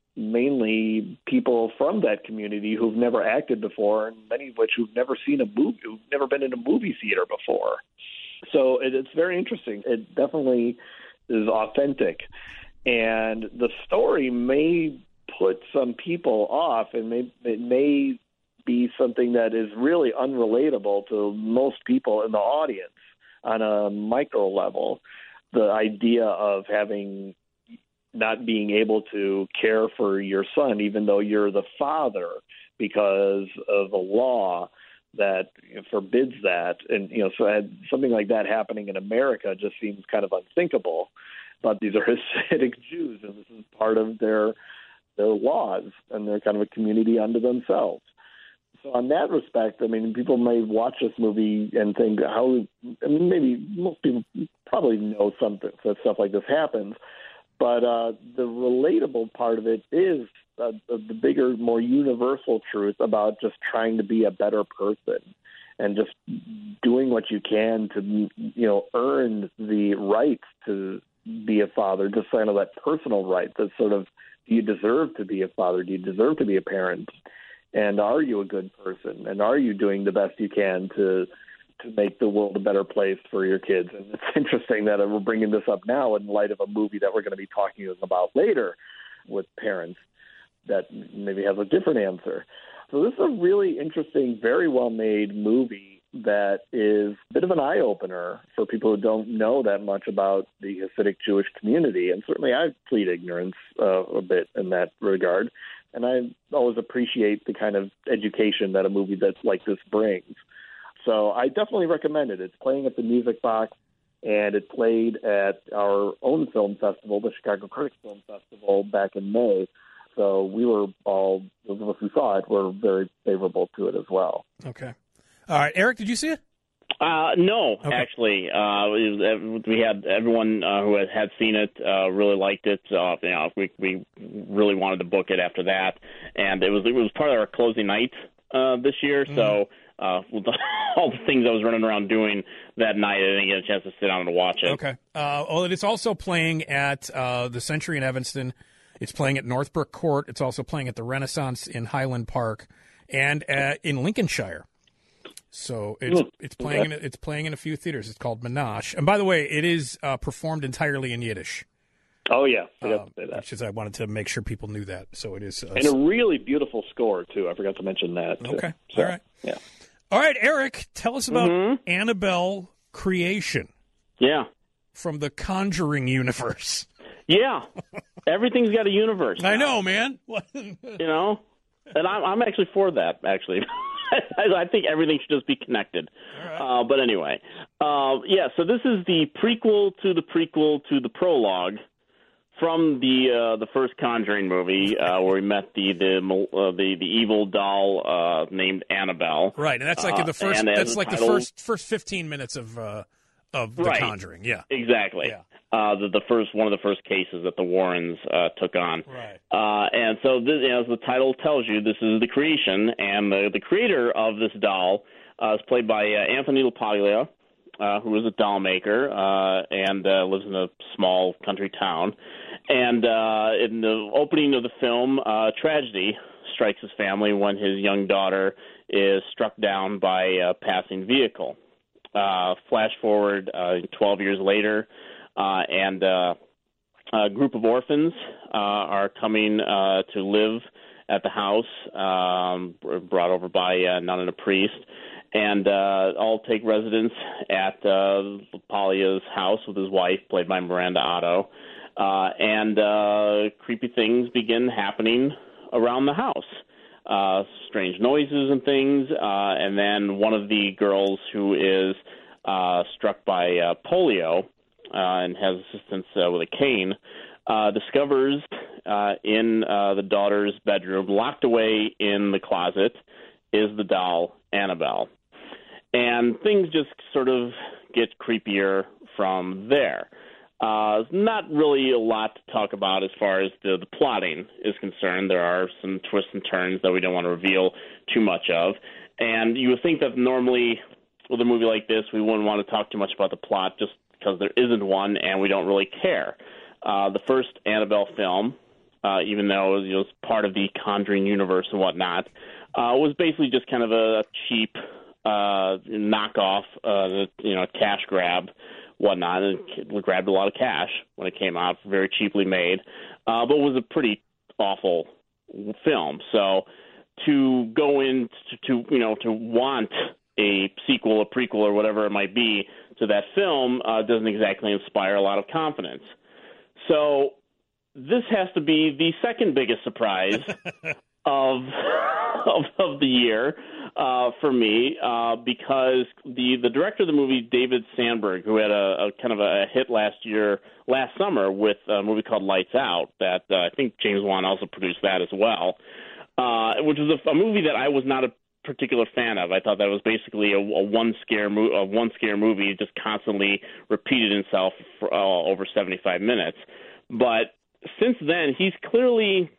mainly people from that community who've never acted before, and many of which who've never seen a movie, who've never been in a movie theater before. So it, it's very interesting. It definitely is authentic. And the story may put some people off, and may, it may be something that is really unrelatable to most people in the audience on a micro level. The idea of having not being able to care for your son, even though you're the father, because of a law that forbids that. And, you know, so had something like that happening in America just seems kind of unthinkable. But these are Hasidic Jews, and this is part of their their laws, and they're kind of a community unto themselves. So on that respect, I mean, people may watch this movie and think, how, I mean, maybe most people probably know something, that stuff like this happens, but uh, the relatable part of it is uh, the bigger, more universal truth about just trying to be a better person and just doing what you can to, you know, earn the right to be a father, just kind of that personal right, that sort of, do you deserve to be a father? Do you deserve to be a parent? And are you a good person? And are you doing the best you can to to make the world a better place for your kids? And it's interesting that we're bringing this up now in light of a movie that we're going to be talking about later with parents that maybe have a different answer. So this is a really interesting, very well-made movie that is a bit of an eye-opener for people who don't know that much about the Hasidic Jewish community. And certainly I plead ignorance uh, a bit in that regard. And I always appreciate the kind of education that a movie that's like this brings. So I definitely recommend it. It's playing at the Music Box, and it played at our own film festival, the Chicago Critics Film Festival, back in May. So we were all, those of us who saw it, were very favorable to it as well. Okay. All right. Eric, did you see it? Uh, no, okay. actually, uh, it was, we had everyone uh, who had, had seen it uh, really liked it. Uh, you know, we we really wanted to book it after that, and it was it was part of our closing night uh, this year. Mm. So uh, all the things I was running around doing that night, I didn't get a chance to sit down and watch it. Okay. Uh, well, it's also playing at uh, the Century in Evanston. It's playing at Northbrook Court. It's also playing at the Renaissance in Highland Park and at, in Lincolnshire. So it's mm, it's playing okay. in, it's playing in a few theaters. It's called Menashe. And by the way, it is uh, performed entirely in Yiddish. Oh yeah, I uh, to say that. Which is I wanted to make sure people knew that. So it is, uh, and a really beautiful score too. I forgot to mention that. Too. Okay, so, all right, yeah, all right. Eric, tell us about mm-hmm. Annabelle Creation. Yeah, from the Conjuring universe. Yeah, everything's got a universe. I know, man. You know, and I'm I'm actually for that. Actually. I think everything should just be connected. Right. Uh, but anyway, uh, yeah, so this is the prequel to the prequel to the prologue from the uh, the first Conjuring movie, uh, where we met the the uh, the, the evil doll uh, named Annabelle. Right, and that's like uh, the first. That's the like title, the first first fifteen minutes of uh, of the right. Conjuring. Yeah, exactly. Yeah. Uh, the, the first one of the first cases that the Warrens uh, took on. Right. Uh, and so, this, as the title tells you, this is the creation, and the, the creator of this doll uh, is played by uh, Anthony LaPaglia, uh, who is a doll maker uh, and uh, lives in a small country town. And uh, in the opening of the film, uh, tragedy strikes his family when his young daughter is struck down by a passing vehicle. Uh, flash forward uh, twelve years later, Uh, and uh, a group of orphans uh, are coming uh, to live at the house, um, brought over by a nun and a priest, and uh, all take residence at uh, Polia's house with his wife, played by Miranda Otto, uh, and uh, creepy things begin happening around the house. Uh, strange noises and things, uh, and then one of the girls who is uh, struck by uh, polio Uh, and has assistance uh, with a cane, uh, discovers uh, in uh, the daughter's bedroom, locked away in the closet, is the doll Annabelle. And things just sort of get creepier from there. Uh, not really a lot to talk about as far as the, the plotting is concerned. There are some twists and turns that we don't want to reveal too much of. And you would think that normally with a movie like this, we wouldn't want to talk too much about the plot, just because there isn't one, and we don't really care. Uh, the first Annabelle film, uh, even though it was, you know, it was part of the Conjuring universe and whatnot, uh, was basically just kind of a cheap uh, knockoff, uh, you know, cash grab, whatnot, and it grabbed a lot of cash when it came out, very cheaply made, uh, but was a pretty awful film. So to go in to, to you know, to want a sequel, a prequel, or whatever it might be to that film uh, doesn't exactly inspire a lot of confidence. So this has to be the second biggest surprise of, of of the year uh, for me uh, because the the director of the movie, David Sandberg, who had a, a kind of a hit last year, last summer with a movie called Lights Out, that uh, I think James Wan also produced that as well, uh, which was a, a movie that I was not a particular fan of. I thought that was basically a, a one scare mo- a one scare movie, just constantly repeated itself for uh, over seventy-five minutes. But since then, he's clearly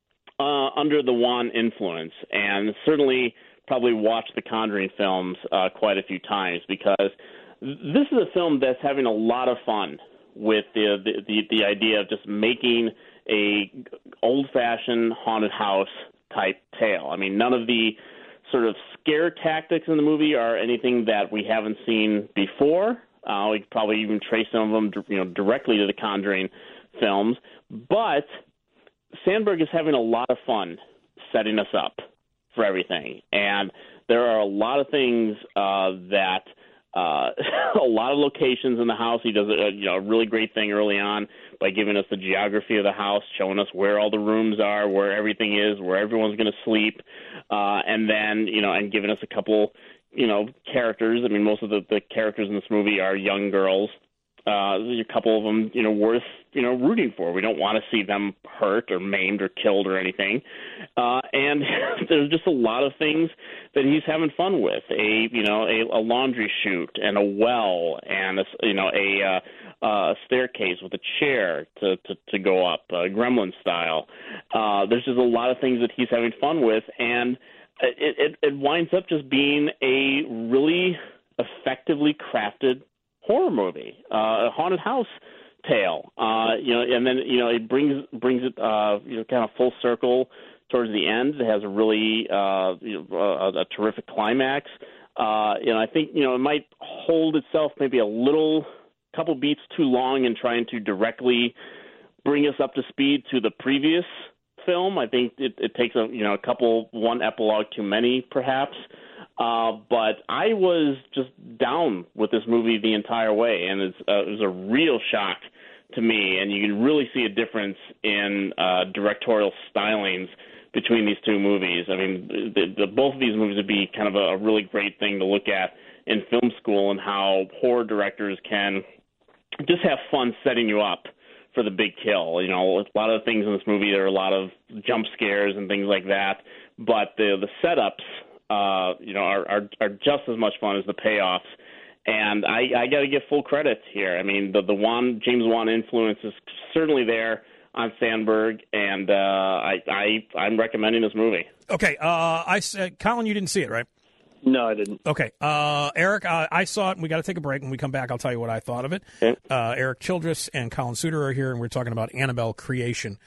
Uh, under the Wan influence, and certainly probably watched the Conjuring films uh, quite a few times, because this is a film that's having a lot of fun with the the, the, the idea of just making a old-fashioned haunted house type tale. I mean, none of the sort of scare tactics in the movie are anything that we haven't seen before. Uh, we could probably even trace some of them, you know, directly to the Conjuring films, but Sandberg is having a lot of fun setting us up for everything, and there are a lot of things uh, that uh, a lot of locations in the house. He does a, you know, a really great thing early on by giving us the geography of the house, showing us where all the rooms are, where everything is, where everyone's going to sleep, uh, and then you know, and giving us a couple, you know, characters. I mean, most of the, the characters in this movie are young girls. Uh, there's a couple of them, you know, worth, you know, rooting for. We don't want to see them hurt or maimed or killed or anything. Uh, and there's just a lot of things that he's having fun with. A, you know, a, a laundry chute and a well and, a, you know, a, uh, a staircase with a chair to, to, to go up, uh, Gremlin style. Uh, there's just a lot of things that he's having fun with. And it, it, it winds up just being a really effectively crafted horror movie, uh, a haunted house tale, uh, you know, and then, you know, it brings brings it, uh, you know, kind of full circle towards the end. It has a really, uh, you know, a, a terrific climax. Uh, you know, I think, you know, it might hold itself maybe a little, couple beats too long in trying to directly bring us up to speed to the previous film. I think it, it takes a, you know, a couple, one epilogue too many, perhaps. Uh, but I was just down with this movie the entire way, and it's, uh, it was a real shock to me, and you can really see a difference in uh, directorial stylings between these two movies. I mean, the, the, both of these movies would be kind of a, a really great thing to look at in film school, and how horror directors can just have fun setting you up for the big kill. You know, a lot of the things in this movie, there are a lot of jump scares and things like that, but the the setups, Uh, you know, are, are are just as much fun as the payoffs, and I, I got to give full credit here. I mean, the the Wan James Wan influence is certainly there on Sandberg, and uh, I I I'm recommending this movie. Okay, uh, I said, Colin, you didn't see it, right? No, I didn't. Okay, uh, Eric, uh, I saw it, and we got to take a break. When we come back, I'll tell you what I thought of it. Okay. Uh, Eric Childress and Colin Suter are here, and we're talking about Annabelle Creation,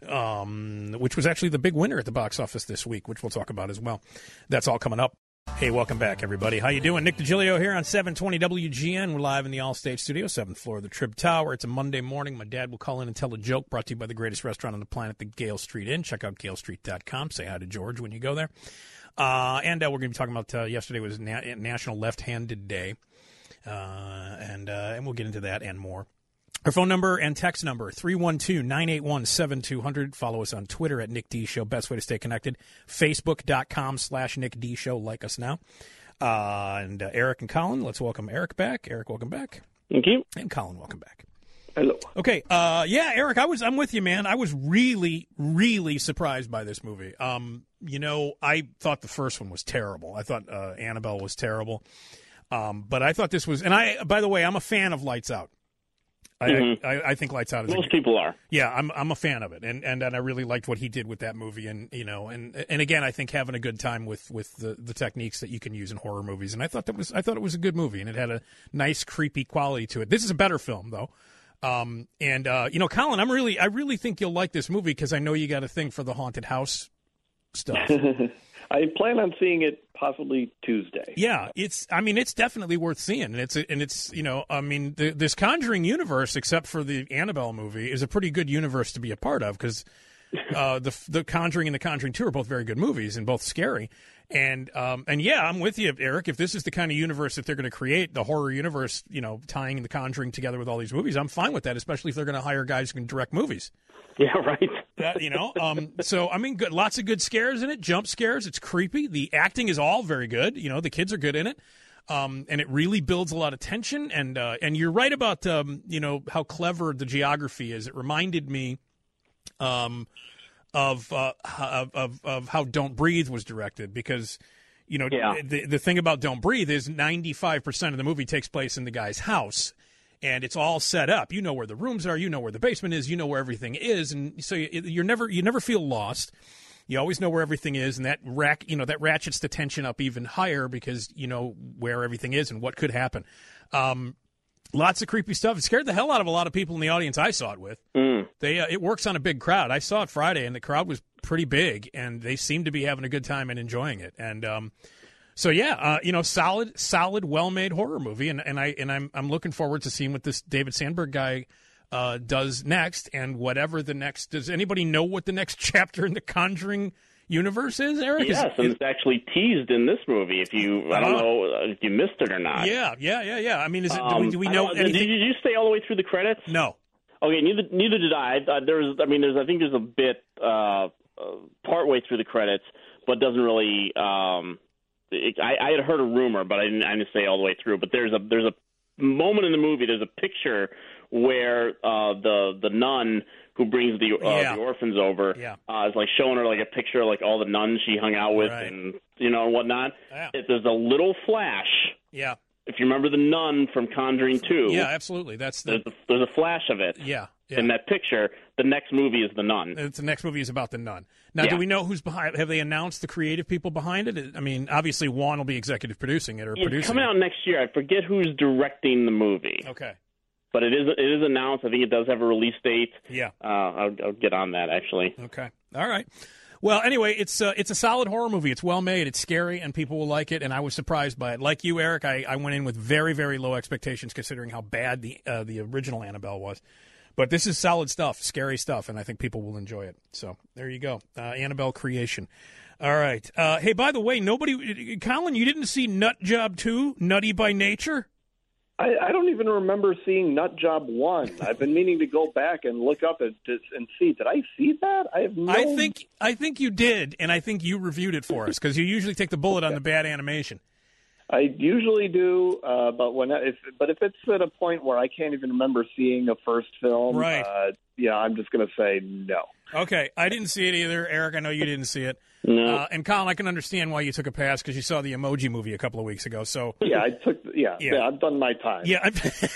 um, which was actually the big winner at the box office this week, which we'll talk about as well. That's all coming up. Hey, welcome back, everybody. How you doing? Nick DiGilio here on seven twenty W G N. We're live in the Allstate Studio, seventh floor of the Trib Tower. It's a Monday morning. My dad will call in and tell a joke, brought to you by the greatest restaurant on the planet, the Gale Street Inn. Check out gale street dot com. Say hi to George when you go there. Uh, and uh, we're going to be talking about uh, yesterday was Na- National Left-Handed Day, uh, and uh, and we'll get into that and more. Our phone number and text number, three one two, nine eight one, seven two zero zero. Follow us on Twitter at Nick D Show. Best way to stay connected, facebook.com slash Nick D Show. Like us now. Uh, and uh, Eric and Colin, let's welcome Eric back. Eric, welcome back. Thank you. And Colin, welcome back. Hello. Okay, uh, yeah, Eric, I was, I'm with you, man. I was really, really surprised by this movie. Um, you know, I thought the first one was terrible. I thought uh, Annabelle was terrible. Um, but I thought this was, and I, by the way, I'm a fan of Lights Out. I, mm-hmm. I, I think Lights Out is most a, people are. Yeah, I'm I'm a fan of it, and, and and I really liked what he did with that movie, and you know, and and again, I think having a good time with, with the, the techniques that you can use in horror movies, and I thought that was I thought it was a good movie, and it had a nice creepy quality to it. This is a better film though, um, and uh, you know, Colin, I'm really I really think you'll like this movie because I know you got a thing for the haunted house stuff. I plan on seeing it possibly Tuesday. Yeah, it's. I mean, it's definitely worth seeing, and it's. And it's. You know, I mean, the, this Conjuring universe, except for the Annabelle movie, is a pretty good universe to be a part of because, uh, the The Conjuring and The Conjuring two are both very good movies and both scary. And um, and yeah, I'm with you, Eric. If this is the kind of universe that they're going to create, the horror universe, you know, tying The Conjuring together with all these movies, I'm fine with that, especially if they're going to hire guys who can direct movies. Yeah, right. That, you know, um, so I mean, good, lots of good scares in it, jump scares. It's creepy. The acting is all very good. You know, the kids are good in it, um, and it really builds a lot of tension. And uh, and you're right about um, you know, how clever the geography is. It reminded me, um. Of, uh, of of of how Don't Breathe was directed, because you know yeah. the the thing about Don't Breathe is ninety-five percent of the movie takes place in the guy's house, and it's all set up. You know where the rooms are, you know where the basement is, you know where everything is, and so you, you're never you never feel lost. You always know where everything is, and that rack you know that ratchets the tension up even higher because you know where everything is and what could happen. Um, Lots of creepy stuff. It scared the hell out of a lot of people in the audience I saw it with. Mm. They uh, it works on a big crowd. I saw it Friday, and the crowd was pretty big, and they seemed to be having a good time and enjoying it. And um, so, yeah, uh, you know, solid, solid, well-made horror movie. And, and I and I'm I'm looking forward to seeing what this David Sandberg guy uh, does next, and whatever the next. Does anybody know what the next chapter in the Conjuring universe is, Eric? Yes, is, and is, it's actually teased in this movie. If you, I don't uh, know if you missed it or not. Yeah, yeah, yeah, yeah. I mean, is it? Um, do we, do we know anything? Did you stay all the way through the credits? No. Okay, neither neither did I. Uh, there was, I mean, there's, I think there's a bit uh, uh, partway through the credits, but doesn't really. Um, it, I, I had heard a rumor, but I didn't, I didn't stay all the way through. But there's a there's a moment in the movie. There's a picture where uh, the the nun who brings the uh, yeah. the orphans over yeah. uh, is like showing her like a picture of like all the nuns she hung out with right. and you know and whatnot. Yeah. It, there's a little flash. Yeah. If you remember the nun from Conjuring two. Yeah, absolutely. That's the... there's, a, there's a flash of it. Yeah, yeah. In that picture. The next movie is the nun. It's, the next movie is about the nun. Now, yeah. do we know who's behind? Have they announced the creative people behind it? I mean, obviously Juan will be executive producing it or it's producing. It's coming it. out next year. I forget who's directing the movie. Okay. But it is it is announced. I think it does have a release date. Yeah. Uh, I'll, I'll get on that actually. Okay. All right. Well, anyway, it's uh, it's a solid horror movie. It's well made. It's scary, and people will like it. And I was surprised by it. Like you, Eric, I, I went in with very, very low expectations considering how bad the uh, the original Annabelle was. But this is solid stuff, scary stuff, and I think people will enjoy it. So there you go, uh, Annabelle Creation. All right. Uh, hey, by the way, nobody, Colin, you didn't see Nut Job two, Nutty by Nature? I, I don't even remember seeing Nut Job one. I've been meaning to go back and look up and, and see. Did I see that? I have no... I think I think you did, and I think you reviewed it for us because you usually take the bullet on the bad animation. I usually do, uh, but when if but if it's at a point where I can't even remember seeing a first film, right? Uh, yeah, I'm just going to say no. Okay, I didn't see it either, Eric. I know you didn't see it. No. Uh, and Colin, I can understand why you took a pass because you saw the Emoji Movie a couple of weeks ago. So yeah, I took yeah, yeah. yeah I've done my time. Yeah.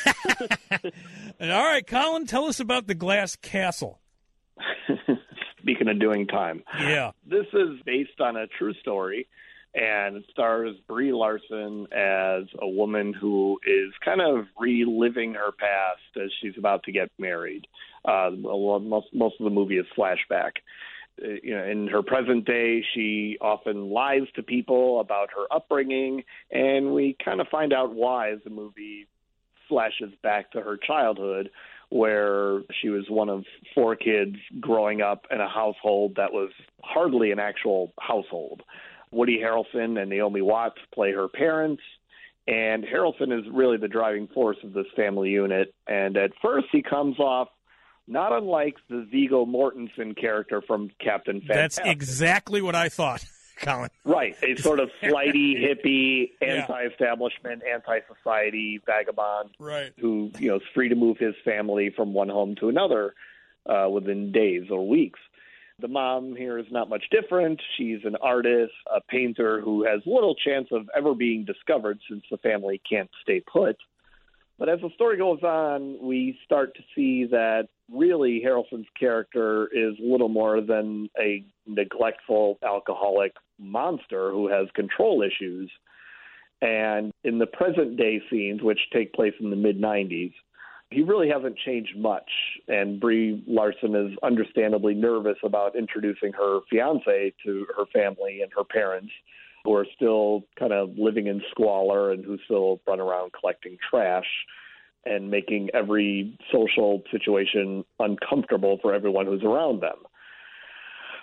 And all right, Colin, tell us about The Glass Castle. Speaking of doing time, yeah, this is based on a true story, and it stars Brie Larson as a woman who is kind of reliving her past as she's about to get married. Uh, most most of the movie is flashback. You know, in her present day, she often lies to people about her upbringing, and we kind of find out why as the movie flashes back to her childhood, where she was one of four kids growing up in a household that was hardly an actual household. Woody Harrelson and Naomi Watts play her parents, and Harrelson is really the driving force of this family unit. And at first, he comes off not unlike the Viggo Mortensen character from Captain Fantastic. That's exactly what I thought, Colin. Right, a sort of flighty, hippie, anti-establishment, anti-society vagabond, right, who you know is free to move his family from one home to another uh, within days or weeks. The mom here is not much different. She's an artist, a painter who has little chance of ever being discovered since the family can't stay put. But as the story goes on, we start to see that really Harrelson's character is little more than a neglectful alcoholic monster who has control issues. And in the present day scenes, which take place in the mid nineties, he really hasn't changed much. And Brie Larson is understandably nervous about introducing her fiance to her family and her parents, who are still kind of living in squalor and who still run around collecting trash and making every social situation uncomfortable for everyone who's around them.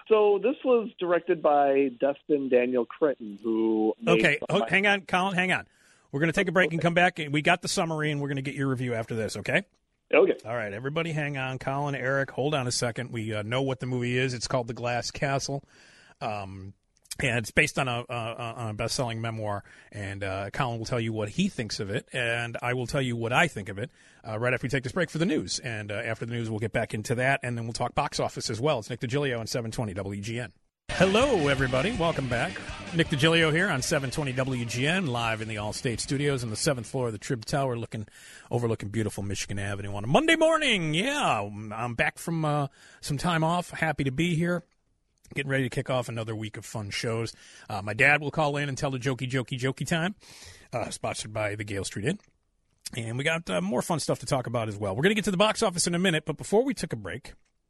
So this was directed by Destin Daniel Cretton, who made Okay, oh, my- hang on, Colin, hang on. We're going to take a break and come back. We got the summary, and we're going to get your review after this, okay? Okay. All right, everybody hang on. Colin, Eric, hold on a second. We uh, know what the movie is. It's called The Glass Castle. Um, and it's based on a, uh, on a best-selling memoir. And uh, Colin will tell you what he thinks of it, and I will tell you what I think of it uh, right after we take this break for the news. And uh, after the news, we'll get back into that, and then we'll talk box office as well. It's Nick DiGilio on seven twenty W G N. Hello, everybody. Welcome back. Nick DiGilio here on seven twenty W G N, live in the Allstate Studios on the seventh floor of the Trib Tower, looking overlooking beautiful Michigan Avenue on a Monday morning. Yeah, I'm back from uh, some time off. Happy to be here. Getting ready to kick off another week of fun shows. Uh, my dad will call in and tell the jokey, jokey, jokey time, uh, sponsored by the Gale Street Inn. And we got uh, more fun stuff to talk about as well. We're going to get to the box office in a minute, but before we took a break,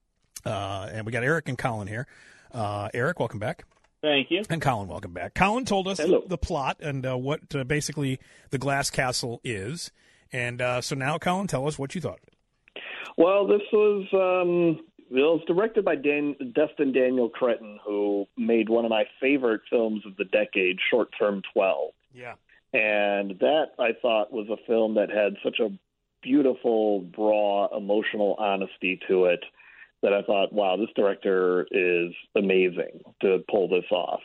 uh, and we got Eric and Colin here. Uh, Eric, welcome back. Thank you. And Colin, welcome back. Colin told us Hello. the, the plot and uh, what uh, basically the Glass Castle is. And uh, so now, Colin, tell us what you thought of it. Well, this was um, it was directed by Dan, Destin Daniel Cretton, who made one of my favorite films of the decade, Short Term twelve. Yeah. And that, I thought, was a film that had such a beautiful, raw, emotional honesty to it that I thought, wow, this director is amazing to pull this off.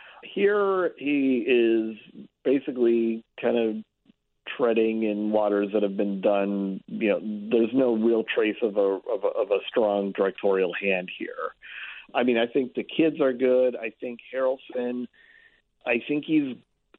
Here he is basically kind of treading in waters that have been done. You know, there's no real trace of a, of a of a strong directorial hand here. I mean, I think the kids are good. I think Harrelson, I think he's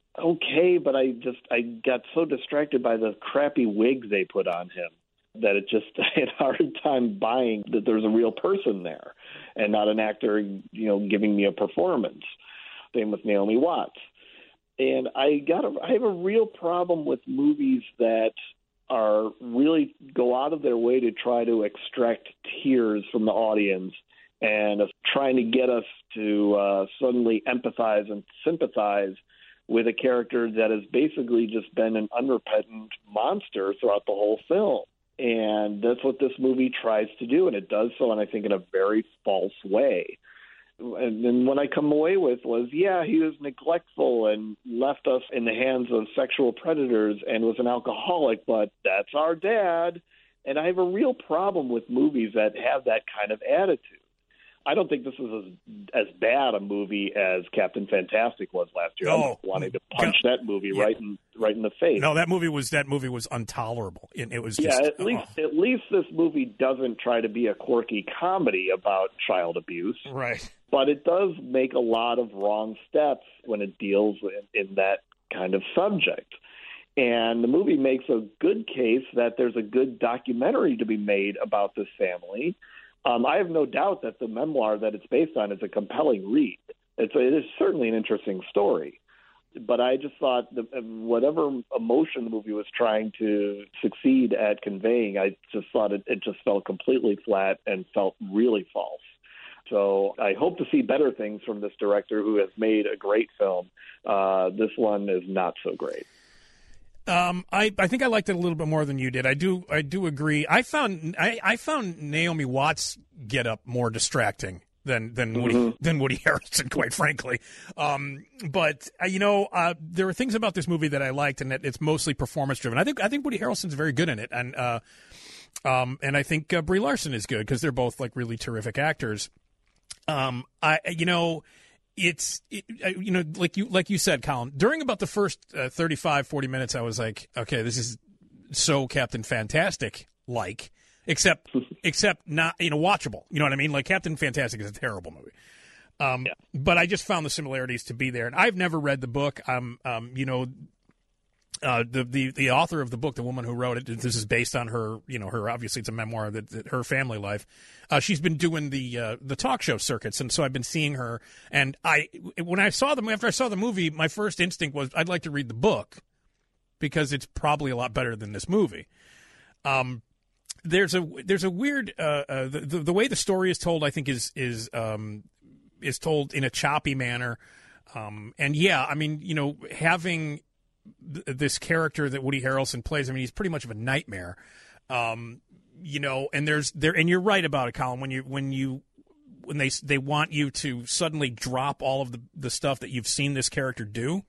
okay, but I just I got so distracted by the crappy wig they put on him that it just I had a hard time buying that there's a real person there and not an actor, you know, giving me a performance. Same with Naomi Watts. And I got a, I have a real problem with movies that are really go out of their way to try to extract tears from the audience and trying to get us to uh, suddenly empathize and sympathize with a character that has basically just been an unrepentant monster throughout the whole film. And that's what this movie tries to do, and it does so, and I think in a very false way. And then what I come away with was, yeah, he was neglectful and left us in the hands of sexual predators and was an alcoholic, but that's our dad. And I have a real problem with movies that have that kind of attitude. I don't think this is as, as bad a movie as Captain Fantastic was last year. Oh, I'm wanting to punch yeah. that movie Yeah. right in right in the face. No, that movie was that movie was intolerable. It, it was just, Yeah, at least oh. at least this movie doesn't try to be a quirky comedy about child abuse, Right. but it does make a lot of wrong steps when it deals in, in that kind of subject. And the movie makes a good case that there's a good documentary to be made about this family. Um, I have no doubt that the memoir that it's based on is a compelling read. It's a, it is certainly an interesting story. But I just thought that whatever emotion the movie was trying to succeed at conveying, I just thought it, it just fell completely flat and felt really false. So I hope to see better things from this director who has made a great film. Uh, this one is not so great. Um, I, I think I liked it a little bit more than you did. I do I do agree. I found I, I found Naomi Watts' get up more distracting than than Woody Mm-hmm. than Woody Harrelson, quite frankly. Um, but uh, you know, uh, there are things about this movie that I liked, and that it's mostly performance driven. I think I think Woody Harrelson's very good in it, and uh, um, and I think uh, Brie Larson is good because they're both like really terrific actors. Um, I you know. It's, it, you know, like you like you said, Colin, during about the first uh, thirty-five, forty minutes, I was like, okay, this is so Captain Fantastic-like, except except not, you know, watchable. You know what I mean? Like, Captain Fantastic is a terrible movie. Um, Yeah. But I just found the similarities to be there. And I've never read the book. Um, um, you know, uh, the, the the author of the book, the woman who wrote it, this is based on her, you know, her, obviously it's a memoir, that, that her family life. Uh, she's been doing the uh, the talk show circuits, and so I've been seeing her. And I, when I saw them, after I saw the movie, my first instinct was I'd like to read the book because it's probably a lot better than this movie. Um, there's a there's a weird uh, uh, the, the the way the story is told, I think is is um is told in a choppy manner. Um, and yeah, I mean, you know, having th- this character that Woody Harrelson plays, I mean, he's pretty much of a nightmare. Um, you know, and there's there, and you're right about it, Colin. When you when you when they they want you to suddenly drop all of the, the stuff that you've seen this character do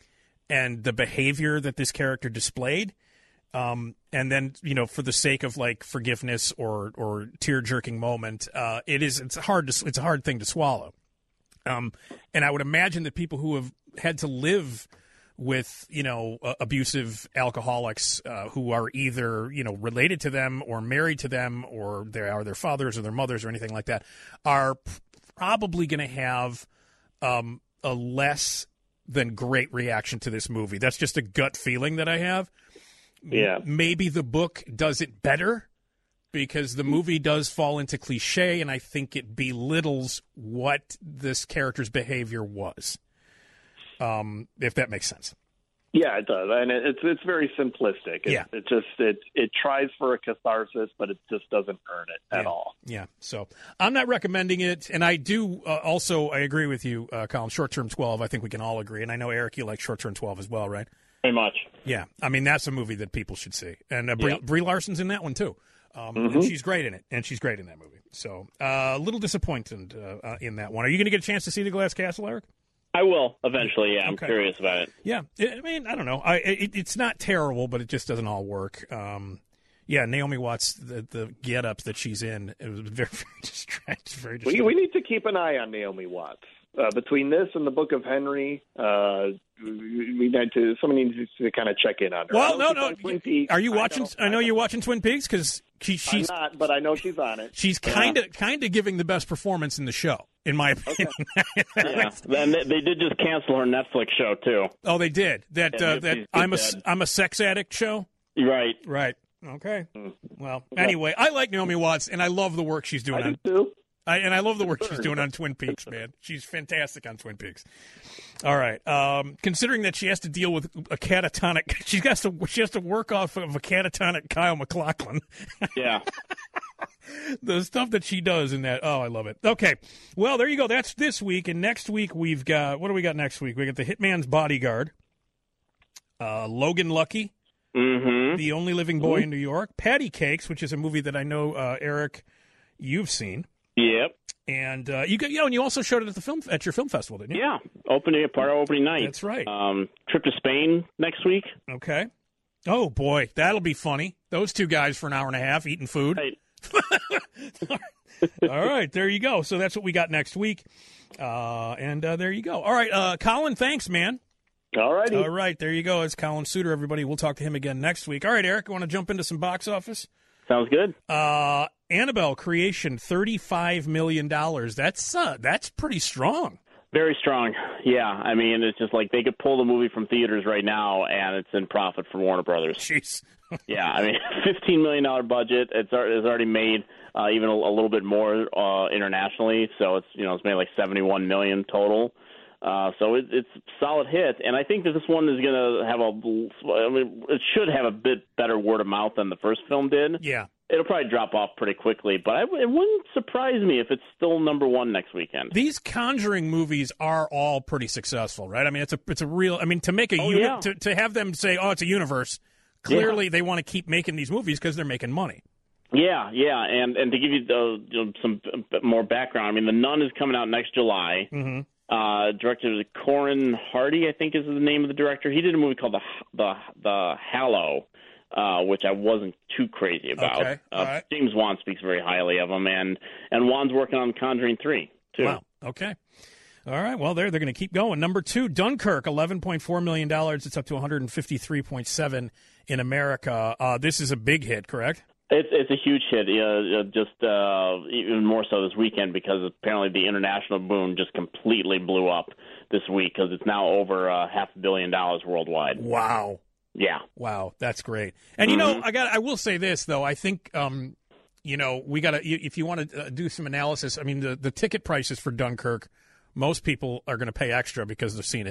and the behavior that this character displayed. Um, and then, you know, for the sake of like forgiveness or, or tear jerking moment, uh, it is, it's hard to, it's a hard thing to swallow. Um, and I would imagine that people who have had to live with, you know, uh, abusive alcoholics, uh, who are either, you know, related to them or married to them, or they are their fathers or their mothers or anything like that, are p- probably going to have, um, a less than great reaction to this movie. That's just a gut feeling that I have. Yeah. Maybe the book does it better because the movie does fall into cliche, and I think it belittles what this character's behavior was, um, if that makes sense. Yeah, it does, and it, it's it's very simplistic. It, Yeah. it just it it tries for a catharsis, but it just doesn't earn it at yeah. all. Yeah, so I'm not recommending it, and I do uh, also I agree with you, uh, Colin. Short Term twelve, I think we can all agree, and I know Eric, you like Short Term twelve as well, right? Very much. Yeah, I mean that's a movie that people should see, and uh, Brie, Yeah. Brie Larson's in that one too, um, Mm-hmm. and she's great in it, and she's great in that movie. So uh, a little disappointed uh, uh, in that one. Are you going to get a chance to see The Glass Castle, Eric? I will eventually. Yeah, I'm Okay. curious about it. Yeah, I I mean I don't know, I it, it's not terrible, but it just doesn't all work. Um, yeah, Naomi Watts, the the get-ups that she's in, it was very very distracting. Very We distracting. we need to keep an eye on Naomi Watts. Uh, between this and the Book of Henry, uh, we we need to somebody needs to kind of check in on her. I Well, know no, she's no. on Twin Peaks. Are you I watching? know, I know, you're watching Twin Peaks because she, I'm she's not, but I know she's on it. she's kind of kind of giving the best performance in the show, in my opinion. Yeah, and they, they did just cancel her Netflix show too. Oh, they did that. Yeah, Uh, that she's I'm a dead. I'm a sex addict show. Right. Right. Okay. Hmm. Well, anyway, I like Naomi Watts, and I love the work she's doing I on. do too. I, and I love the work she's doing on Twin Peaks, man. She's fantastic on Twin Peaks. All right. Um, considering that she has to deal with a catatonic, she has to she has to work off of a catatonic Kyle MacLachlan. Yeah. The stuff that she does in that, oh, I love it. Okay, well, there you go. That's this week, and next week we've got, what do we got next week? We got The Hitman's Bodyguard, uh, Logan Lucky, Mm-hmm. The Only Living Boy in New York, Patty Cakes, which is a movie that I know, uh, Eric, you've seen, Yep. and uh, you got, you know, and you also showed it at the film at your film festival, didn't you? Yeah. Opening part of opening night. That's right. Um, trip to Spain next week. Okay. Oh boy, that'll be funny. Those two guys for an hour and a half eating food. Right. All right, there you go. So that's what we got next week. Uh, and uh, there you go. All right, uh, Colin, thanks, man. All righty. All right, there you go. It's Colin Suter, everybody. We'll talk to him again next week. All right, Eric, you want to jump into some box office? Sounds good. Uh, Annabelle Creation, thirty-five million dollars. That's uh, that's pretty strong. Very strong. Yeah. I mean, it's just like they could pull the movie from theaters right now, and it's in profit for Warner Brothers. Jeez. Yeah. I mean, fifteen million dollars budget. It's, al- it's already made uh, even a, a little bit more uh, internationally. So it's, you know, it's made like seventy-one million dollars total. Uh, so it, it's a solid hit, and I think that this one is going to have a. I mean, it should have a bit better word of mouth than the first film did. Yeah. It'll probably drop off pretty quickly, but I, it wouldn't surprise me if it's still number one next weekend. These Conjuring movies are all pretty successful, right? I mean, it's a it's a real. I mean, to make a Oh, uni- yeah. to to have them say, "Oh, it's a universe." Clearly, they want to keep making these movies because they're making money. Yeah, yeah, and and to give you, uh, you know, some bit more background, I mean, The Nun is coming out next July. Mm-hmm. Uh, directed Corin Hardy, I think is the name of the director. He did a movie called the the the Hallow, uh, which I wasn't too crazy about. Okay, Uh, all right. James Wan speaks very highly of him, and and Wan's working on Conjuring three too. Wow. Okay. All right. Well, there they're going to keep going. Number two, Dunkirk, eleven point four million dollars. It's up to one hundred fifty-three point seven in America. Uh, this is a big hit, correct? It's it's a huge hit, uh, just uh, even more so this weekend because apparently the international boom just completely blew up this week because it's now over uh, half a billion dollars worldwide. Wow. Yeah. Wow, that's great. And you know, I got I will say this though. I think um, you know, we got to if you want to uh, do some analysis, I mean the the ticket prices for Dunkirk, most people are going to pay extra because they've seen it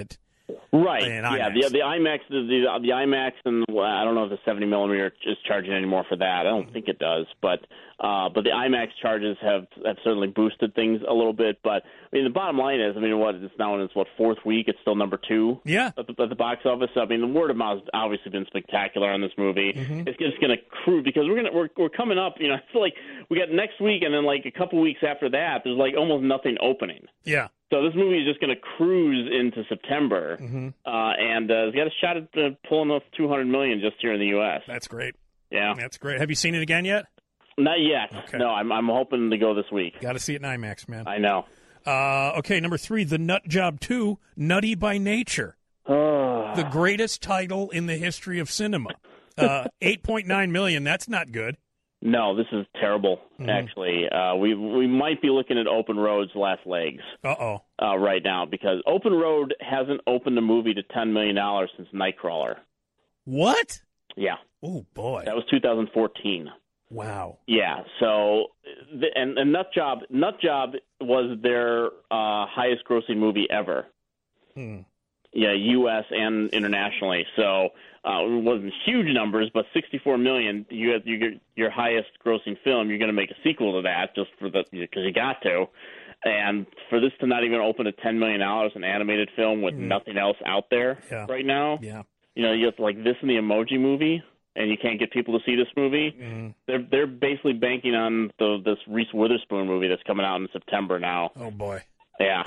Right. In yeah. IMAX. The the IMAX the, the the IMAX and well, I don't know if the seventy millimeter is charging anymore for that. I don't think it does, but uh, but the IMAX charges have have certainly boosted things a little bit. But I mean, the bottom line is, I mean, what it's now in its what fourth week? It's still number two. Yeah. At the, at the box office. So, I mean, the word of mouth has obviously been spectacular on this movie. Mm-hmm. It's just going to cruise because we're gonna we're we're coming up. You know, it's like we got next week, and then like a couple weeks after that, there's like almost nothing opening. Yeah. So this movie is just going to cruise into September, mm-hmm. uh, and uh, it's got a shot at uh, pulling off two hundred million dollars just here in the U S. That's great. Yeah, that's great. Have you seen it again yet? Not yet. Okay. No, I'm I'm hoping to go this week. Got to see it in IMAX, man. I know. Uh, okay, number three, The Nut Job two, Nutty by Nature. Oh. The greatest title in the history of cinema. Uh, eight point nine million dollars, that's not good. No, this is terrible, mm-hmm. actually. Uh, we we might be looking at Open Road's last legs Uh-oh. uh, right now because Open Road hasn't opened a movie to ten million dollars since Nightcrawler. What? Yeah. Oh, boy. That was two thousand fourteen. Wow. Yeah. So, the, and, and Nut Job, Nut Job was their uh, highest grossing movie ever. Hmm. Yeah, U S and internationally. So uh, it wasn't huge numbers, but sixty-four million. You have you get your highest grossing film. You're going to make a sequel to that just for the because you got to. And for this to not even open at ten million dollars, an animated film with mm. nothing else out there yeah. right now. Yeah. You know, you have like this in the Emoji Movie, and you can't get people to see this movie. Mm. They're they're basically banking on the this Reese Witherspoon movie that's coming out in September now. Oh boy. Yeah.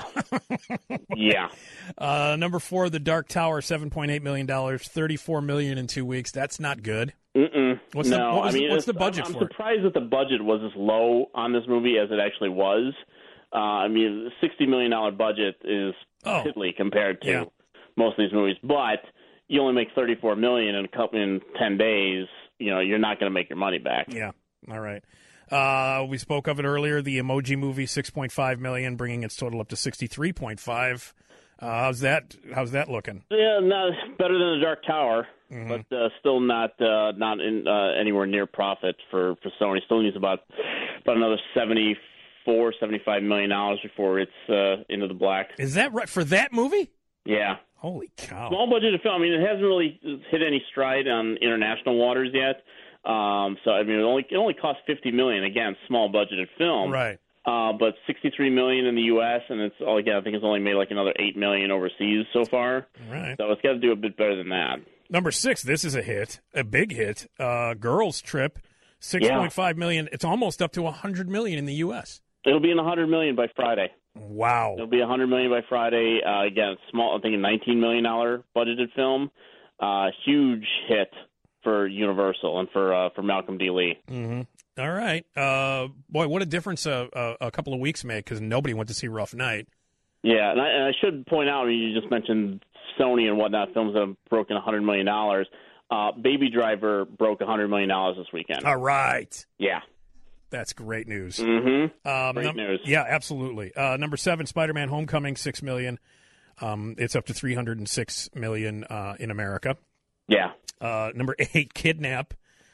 yeah. Uh, number four, The Dark Tower, seven point eight million dollars, thirty-four million dollars in two weeks. That's not good. Mm-mm. What's no, the, what was I mean, the, what's the budget I'm for it? I'm surprised that the budget was as low on this movie as it actually was. Uh, I mean, the sixty million dollars budget is oh. piddly compared to yeah. most of these movies. But you only make thirty-four million dollars in a couple in ten days. You know, you're not going to make your money back. Yeah. All right. Uh, we spoke of it earlier. The Emoji Movie, six point five million dollars, bringing its total up to sixty-three point five. Uh, how's that? How's that looking? Yeah, not better than The Dark Tower, mm-hmm. but uh, still not uh, not in, uh, anywhere near profit for, for Sony. Still needs about about another seventy-four, seventy-five million dollars before it's uh, into the black. Is that right for that movie? Yeah. Holy cow! Small budgeted film. I mean, it hasn't really hit any stride on international waters yet. Um, so I mean, it only it only cost fifty million dollars. Again, small budgeted film, right? Uh, but sixty-three million dollars in the U S and it's all again. I think it's only made like another eight million dollars overseas so far. Right. So it's got to do a bit better than that. Number six. This is a hit, a big hit. Uh, Girls Trip, six point five yeah. million. It's almost up to a hundred million in the U S. It'll be in a hundred million by Friday. Wow. It'll be a hundred million by Friday. Uh, again, small. I think a nineteen million dollar budgeted film. Uh, huge hit for Universal and for uh, for Malcolm D. Lee. Mm-hmm. All right. Uh, boy, what a difference a, a, a couple of weeks made because nobody went to see Rough Night. Yeah, and I, and I should point out, you just mentioned Sony and whatnot, films that have broken one hundred million dollars. Uh, Baby Driver broke one hundred million dollars this weekend. All right. Yeah. That's great news. Mm-hmm. Um, great num- news. Yeah, absolutely. Uh, number seven, Spider-Man Homecoming, six million dollars. Um, it's up to three hundred six million dollars uh, in America. Yeah. Uh, number eight, Kidnap,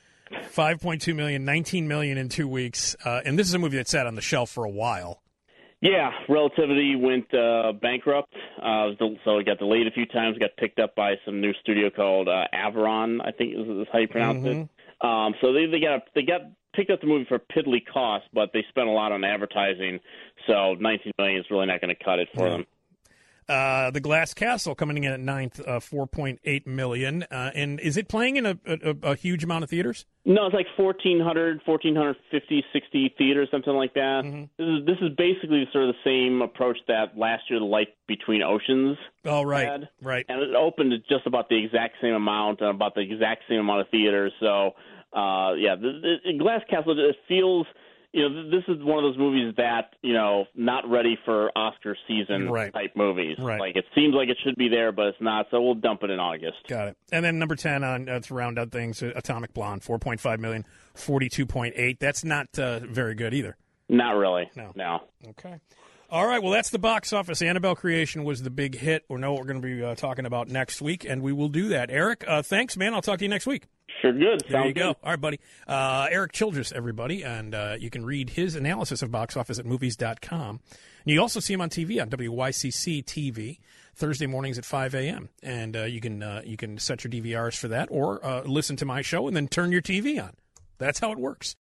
five point two million dollars, nineteen million dollars in two weeks. Uh, and this is a movie that sat on the shelf for a while. Yeah, Relativity went uh, bankrupt, uh, so it got delayed a few times. It got picked up by some new studio called uh, Averon, I think is, is how you pronounce mm-hmm. it. Um, so they, they got they got picked up the movie for piddly cost, but they spent a lot on advertising, so nineteen million dollars is really not going to cut it for yeah. them. Uh, the Glass Castle coming in at ninth, uh, four point eight million dollars. Uh, and is it playing in a, a, a huge amount of theaters? No, it's like fourteen hundred, fourteen fifty, sixty theaters, something like that. Mm-hmm. This is this is basically sort of the same approach that last year The Light Between Oceans oh, right, had. right. And it opened at just about the exact same amount, uh, about the exact same amount of theaters. So, uh, yeah, the, the Glass Castle, it feels... You know, this is one of those movies that, you know, not ready for Oscar season right. type movies. Right. Like, it seems like it should be there, but it's not, so we'll dump it in August. Got it. And then number ten, on uh, to round out things, uh, Atomic Blonde, four point five million dollars, forty-two point eight. That's not uh, very good either. Not really. No. No. Okay. All right, well, that's the box office. Annabelle Creation was the big hit. We know what we're going to be uh, talking about next week, and we will do that. Eric, uh, thanks, man. I'll talk to you next week. Sure, good. There Sounds you go. good. All right, buddy. Uh, Eric Childress, everybody, and uh, you can read his analysis of box office at movies dot com. And you also see him on T V on W Y C C T V. Thursday mornings at five a.m. And uh, you can uh, you can set your D V Rs for that, or uh, listen to my show and then turn your T V on. That's how it works.